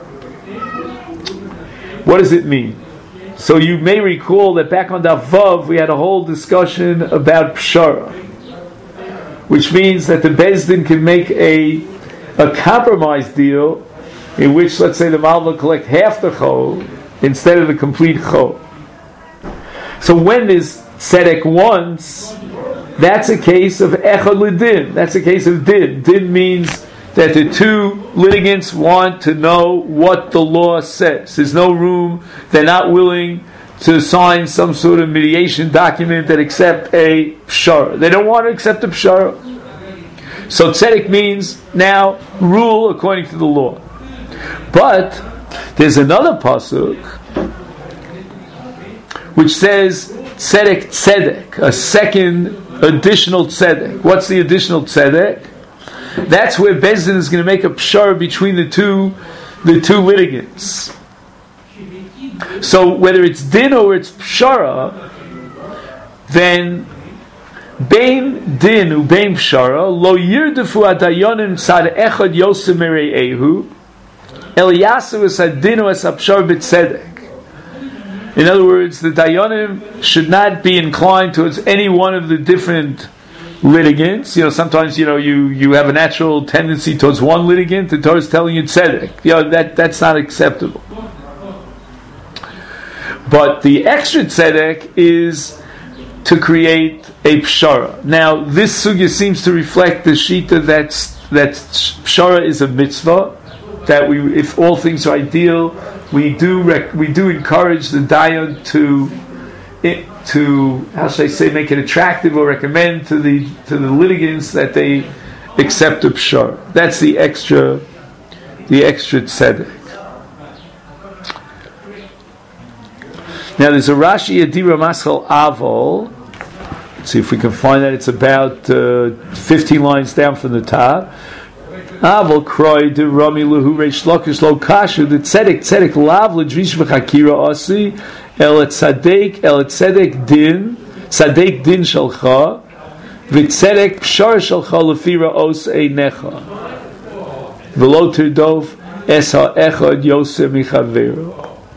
What does it mean? So you may recall that back on Daf Vav we had a whole discussion about pshara, which means that the Beis Din can make a a compromise deal in which, let's say, the Malva collect half the chol instead of the complete chol. So when there's tzedek once, that's a case of echad l'din. That's a case of din. Din means that the two litigants want to know what the law says. There's no room. They're not willing to sign some sort of mediation document that accept a pshara. They don't want to accept a pshara. So tzedek means now rule according to the law. But there's another pasuk which says tzedek tzedek, a second additional tzedek. What's the additional tzedek? That's where Beis Din is going to make a pshara between the two, the two litigants. So whether it's din or it's pshara, then bein din u bein pshara lo yirdefu adayonim tzad echad yosem merei'ehu el yasu es adinu es apshar b'tzedek. In other words, the dayanim should not be inclined towards any one of the different litigants. You know, sometimes, you know, you, you have a natural tendency towards one litigant. The Torah is telling you tzedek. You know, that, that's not acceptable. But the extra tzedek is to create a pshara. Now, this sugya seems to reflect the shita that's, that pshara is a mitzvah, that we, if all things are ideal, we do rec- we do encourage the dayan to it, to how should I say make it attractive or recommend to the to the litigants that they accept a pshara. That's the extra the extra tzedek. Now there's a Rashi Adira Maschal Avol. Let's see if we can find that. It's about uh, fifteen lines down from the top. Avol kroi de Rami Luhu Reish Lakish Lo Kashu the Tzedek Tzedek Lav Ledrish V'Chakira Asi El Tzedek El Tzedek Din Tzedek Din Shalcha V'Tzedek Pshar Shalcha Lefira Os Einecha V'Lo Tirdof Es HaEchad Yosef Michavero.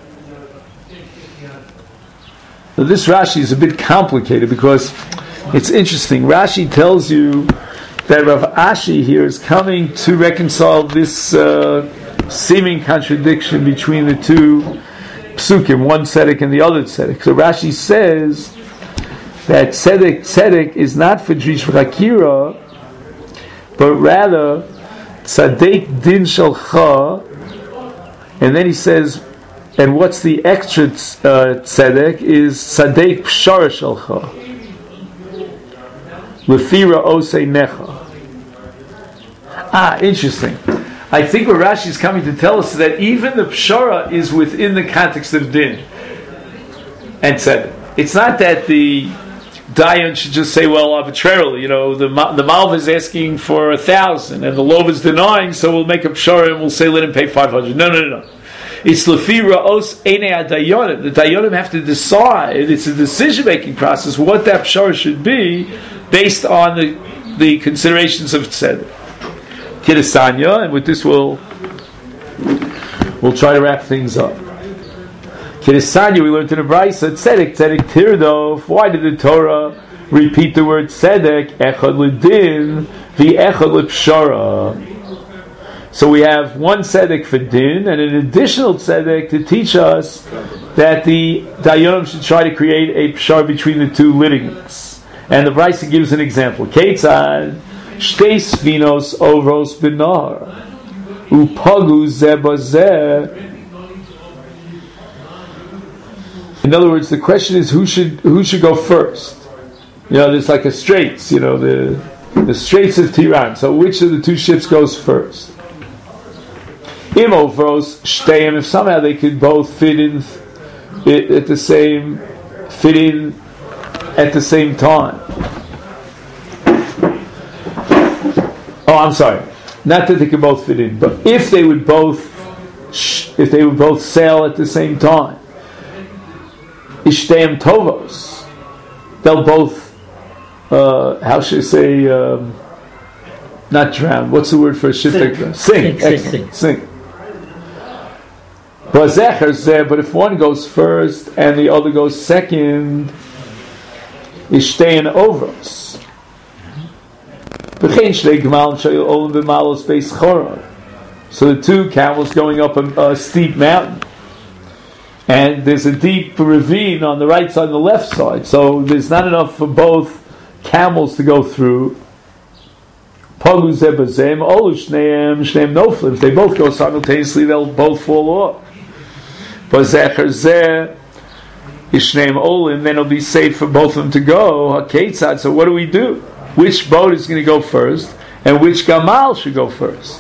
Now this Rashi is a bit complicated because it's interesting. Rashi tells you that Rav Ashi here is coming to reconcile this uh, seeming contradiction between the two psukim, one tzedek and the other tzedek. So Rashi says that tzedek tzedek is not for drish v'chakira, but rather tzedek din shalcha, and then he says, and what's the extra uh, tzedek is tzedek pshara shalcha. Lefira ose necha. Ah, interesting. I think what Rashi is coming to tell us is that even the pshara is within the context of din and tzedek. It's not that the Dayan should just say, well, arbitrarily, you know, the the Malva is asking for a thousand and the Lov is denying, so we'll make a pshara and we'll say let him pay five hundred. No, no, no, no. It's lefi ra'os einei adayonim. The dayonim have to decide. It's a decision-making process what that pshara should be based on the the considerations of tzedek. Kirisanya, and with this we'll we'll try to wrap things up. Kirisanya, we learned in the Brisa, tzedek, tzedek tirdof. Why did the Torah repeat the word tzedek? Echad l'din, v'echad l'pshara. So we have one tzedek for din, and an additional tzedek to teach us that the dayanim should try to create a pshar between the two litigants. And the Brisa gives an example. Keitzad, shtei sfinos ovros binar, upagu zeh bazeh. In other words, the question is who should who should go first? You know, there's like a straits, you know, the the straits of Tiran. So which of the two ships goes first? Imovros shteim. If somehow they could both fit in at the same fit in at the same time. Oh, I'm sorry. Not that they could both fit in, but if they would both if they would both sail at the same time. Ishteim tovos. They'll both, uh, how should I say, um, not drown. What's the word for a ship? Sink. Sing. Sing. Sing. Sing. Sing. But if one goes first and the other goes second, Ishteim ovros. So the two camels going up a, a steep mountain. And there's a deep ravine on the right side and the left side, so there's not enough for both camels to go through. If they both go simultaneously, they'll both fall off. Then it'll be safe for both of them to go. So what do we do? Which boat is going to go first, and which gamal should go first?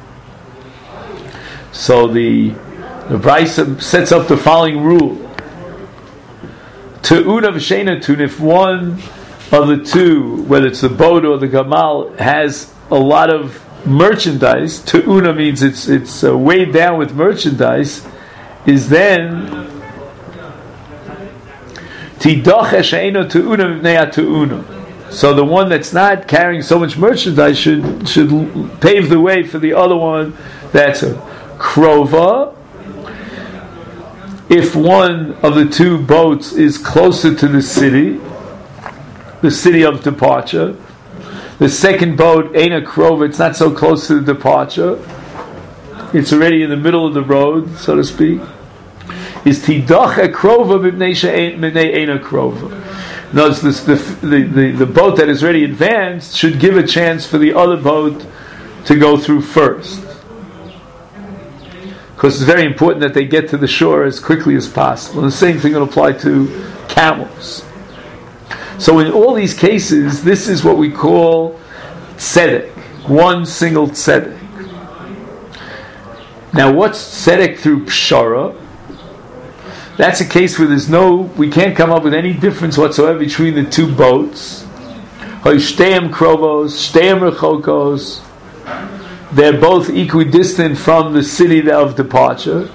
So the The Brisa sets up the following rule. Te'una v'sheina tun, if one of the two, whether it's the boat or the gamal, has a lot of merchandise, te'una means it's it's uh, weighed down with merchandise, is then tidache she'eino te'una v'nei te'una. So the one that's not carrying so much merchandise should should pave the way for the other one that's a krova. If one of the two boats is closer to the city, the city of departure, the second boat ain't a krova, it's not so close to the departure, it's already in the middle of the road, so to speak, is tidach a krova b'nei ain't a krova. Notice this, the, the, the, the boat that is already advanced should give a chance for the other boat to go through first. Because it's very important that they get to the shore as quickly as possible. And the same thing will apply to camels. So in all these cases, this is what we call tzedek, one single tzedek. Now what's tzedek through pshara? That's a case where there's no, we can't come up with any difference whatsoever between the two boats. Shteim krovos, shteim rechokos. They're both equidistant from the city of departure.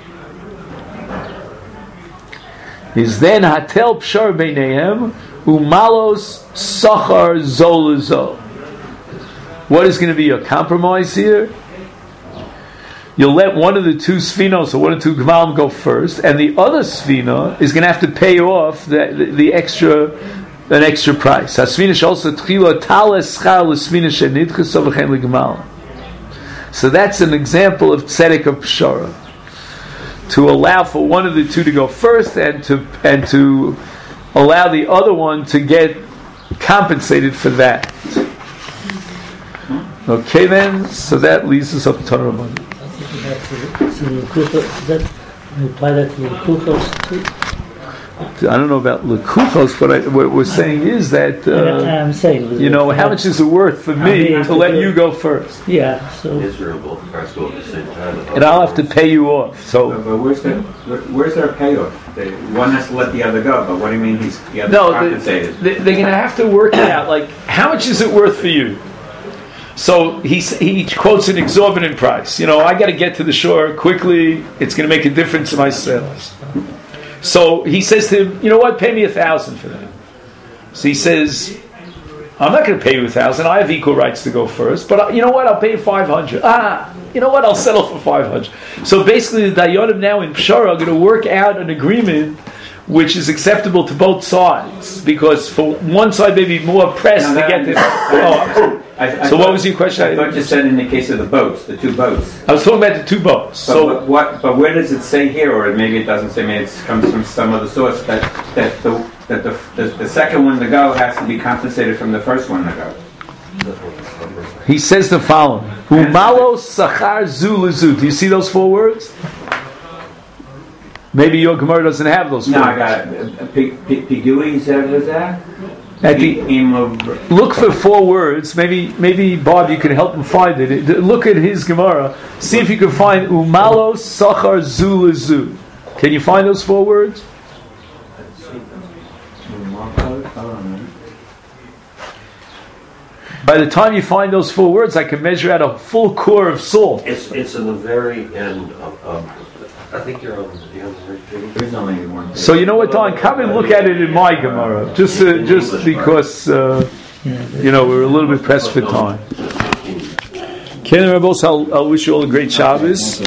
Is then hatel pshar beinehem umalos sachar zol. What is going to be a compromise here? You'll let one of the two sfinos or one or two gmalim go first, and the other sfina is going to have to pay off the, the, the extra, an extra price. Hasfina also tchila talas schar l'sfina shenidchas avachem l'gmalim. So that's an example of tzedek of pshara, to allow for one of the two to go first, and to and to allow the other one to get compensated for that. Okay, then. So that leads us up to Torah Rabbanan. I think we have to, to that we apply that to Kuchos too. I don't know about Lekufos, but I, what we're saying is that uh, I'm saying, you know, how much is it worth for me to let you go first? Yeah, so Israel both cars go at the same time. And I'll have to pay you off. So But, but where's the where, where's their payoff? They, one has to let the other go. But what do you mean he's the other no, compensated? they, they're going to have to work it out. Like, how much is it worth for you? So he he quotes an exorbitant price. You know, I got to get to the shore quickly. It's going to make a difference in my sales. So he says to him, you know what? Pay me a thousand for that. So he says, I'm not going to pay you a thousand. I have equal rights to go first. But you know what? I'll pay you five hundred. Ah, you know what? I'll settle for five hundred. So basically, the Dayanim now in Pshara are going to work out an agreement which is acceptable to both sides, because for one side may be more pressed No, to that- get this. that- Oh, I, I so thought, what was your question? I thought you said in the case of the boats, the two boats. I was talking about the two boats. But, So but what? But where does it say here, or maybe it doesn't say? Maybe it comes from some other source that that the that the, the the second one to go has to be compensated from the first one to go. he says the following: Umalo sachar zu lezu. Do you see those four words? Maybe your Gemara doesn't have those four No, I words. got it. P- P- Pigui, is that was that? At the, Im of look for four words. Maybe, maybe Bob, you can help him find it. It- Look at his Gemara. See if you can find Umalo Sachar Zu Lezu. Can you find those four words? By the time you find those four words, I can measure out a full core of salt. It's it's in the very end of, of I think you're on the other page. There's only one. So you know what, Don? Come and look at it in my Gemara, just uh, just because uh, you know we're a little bit pressed for time. Ken and Rebels, I'll, I'll wish you all a great Shabbos.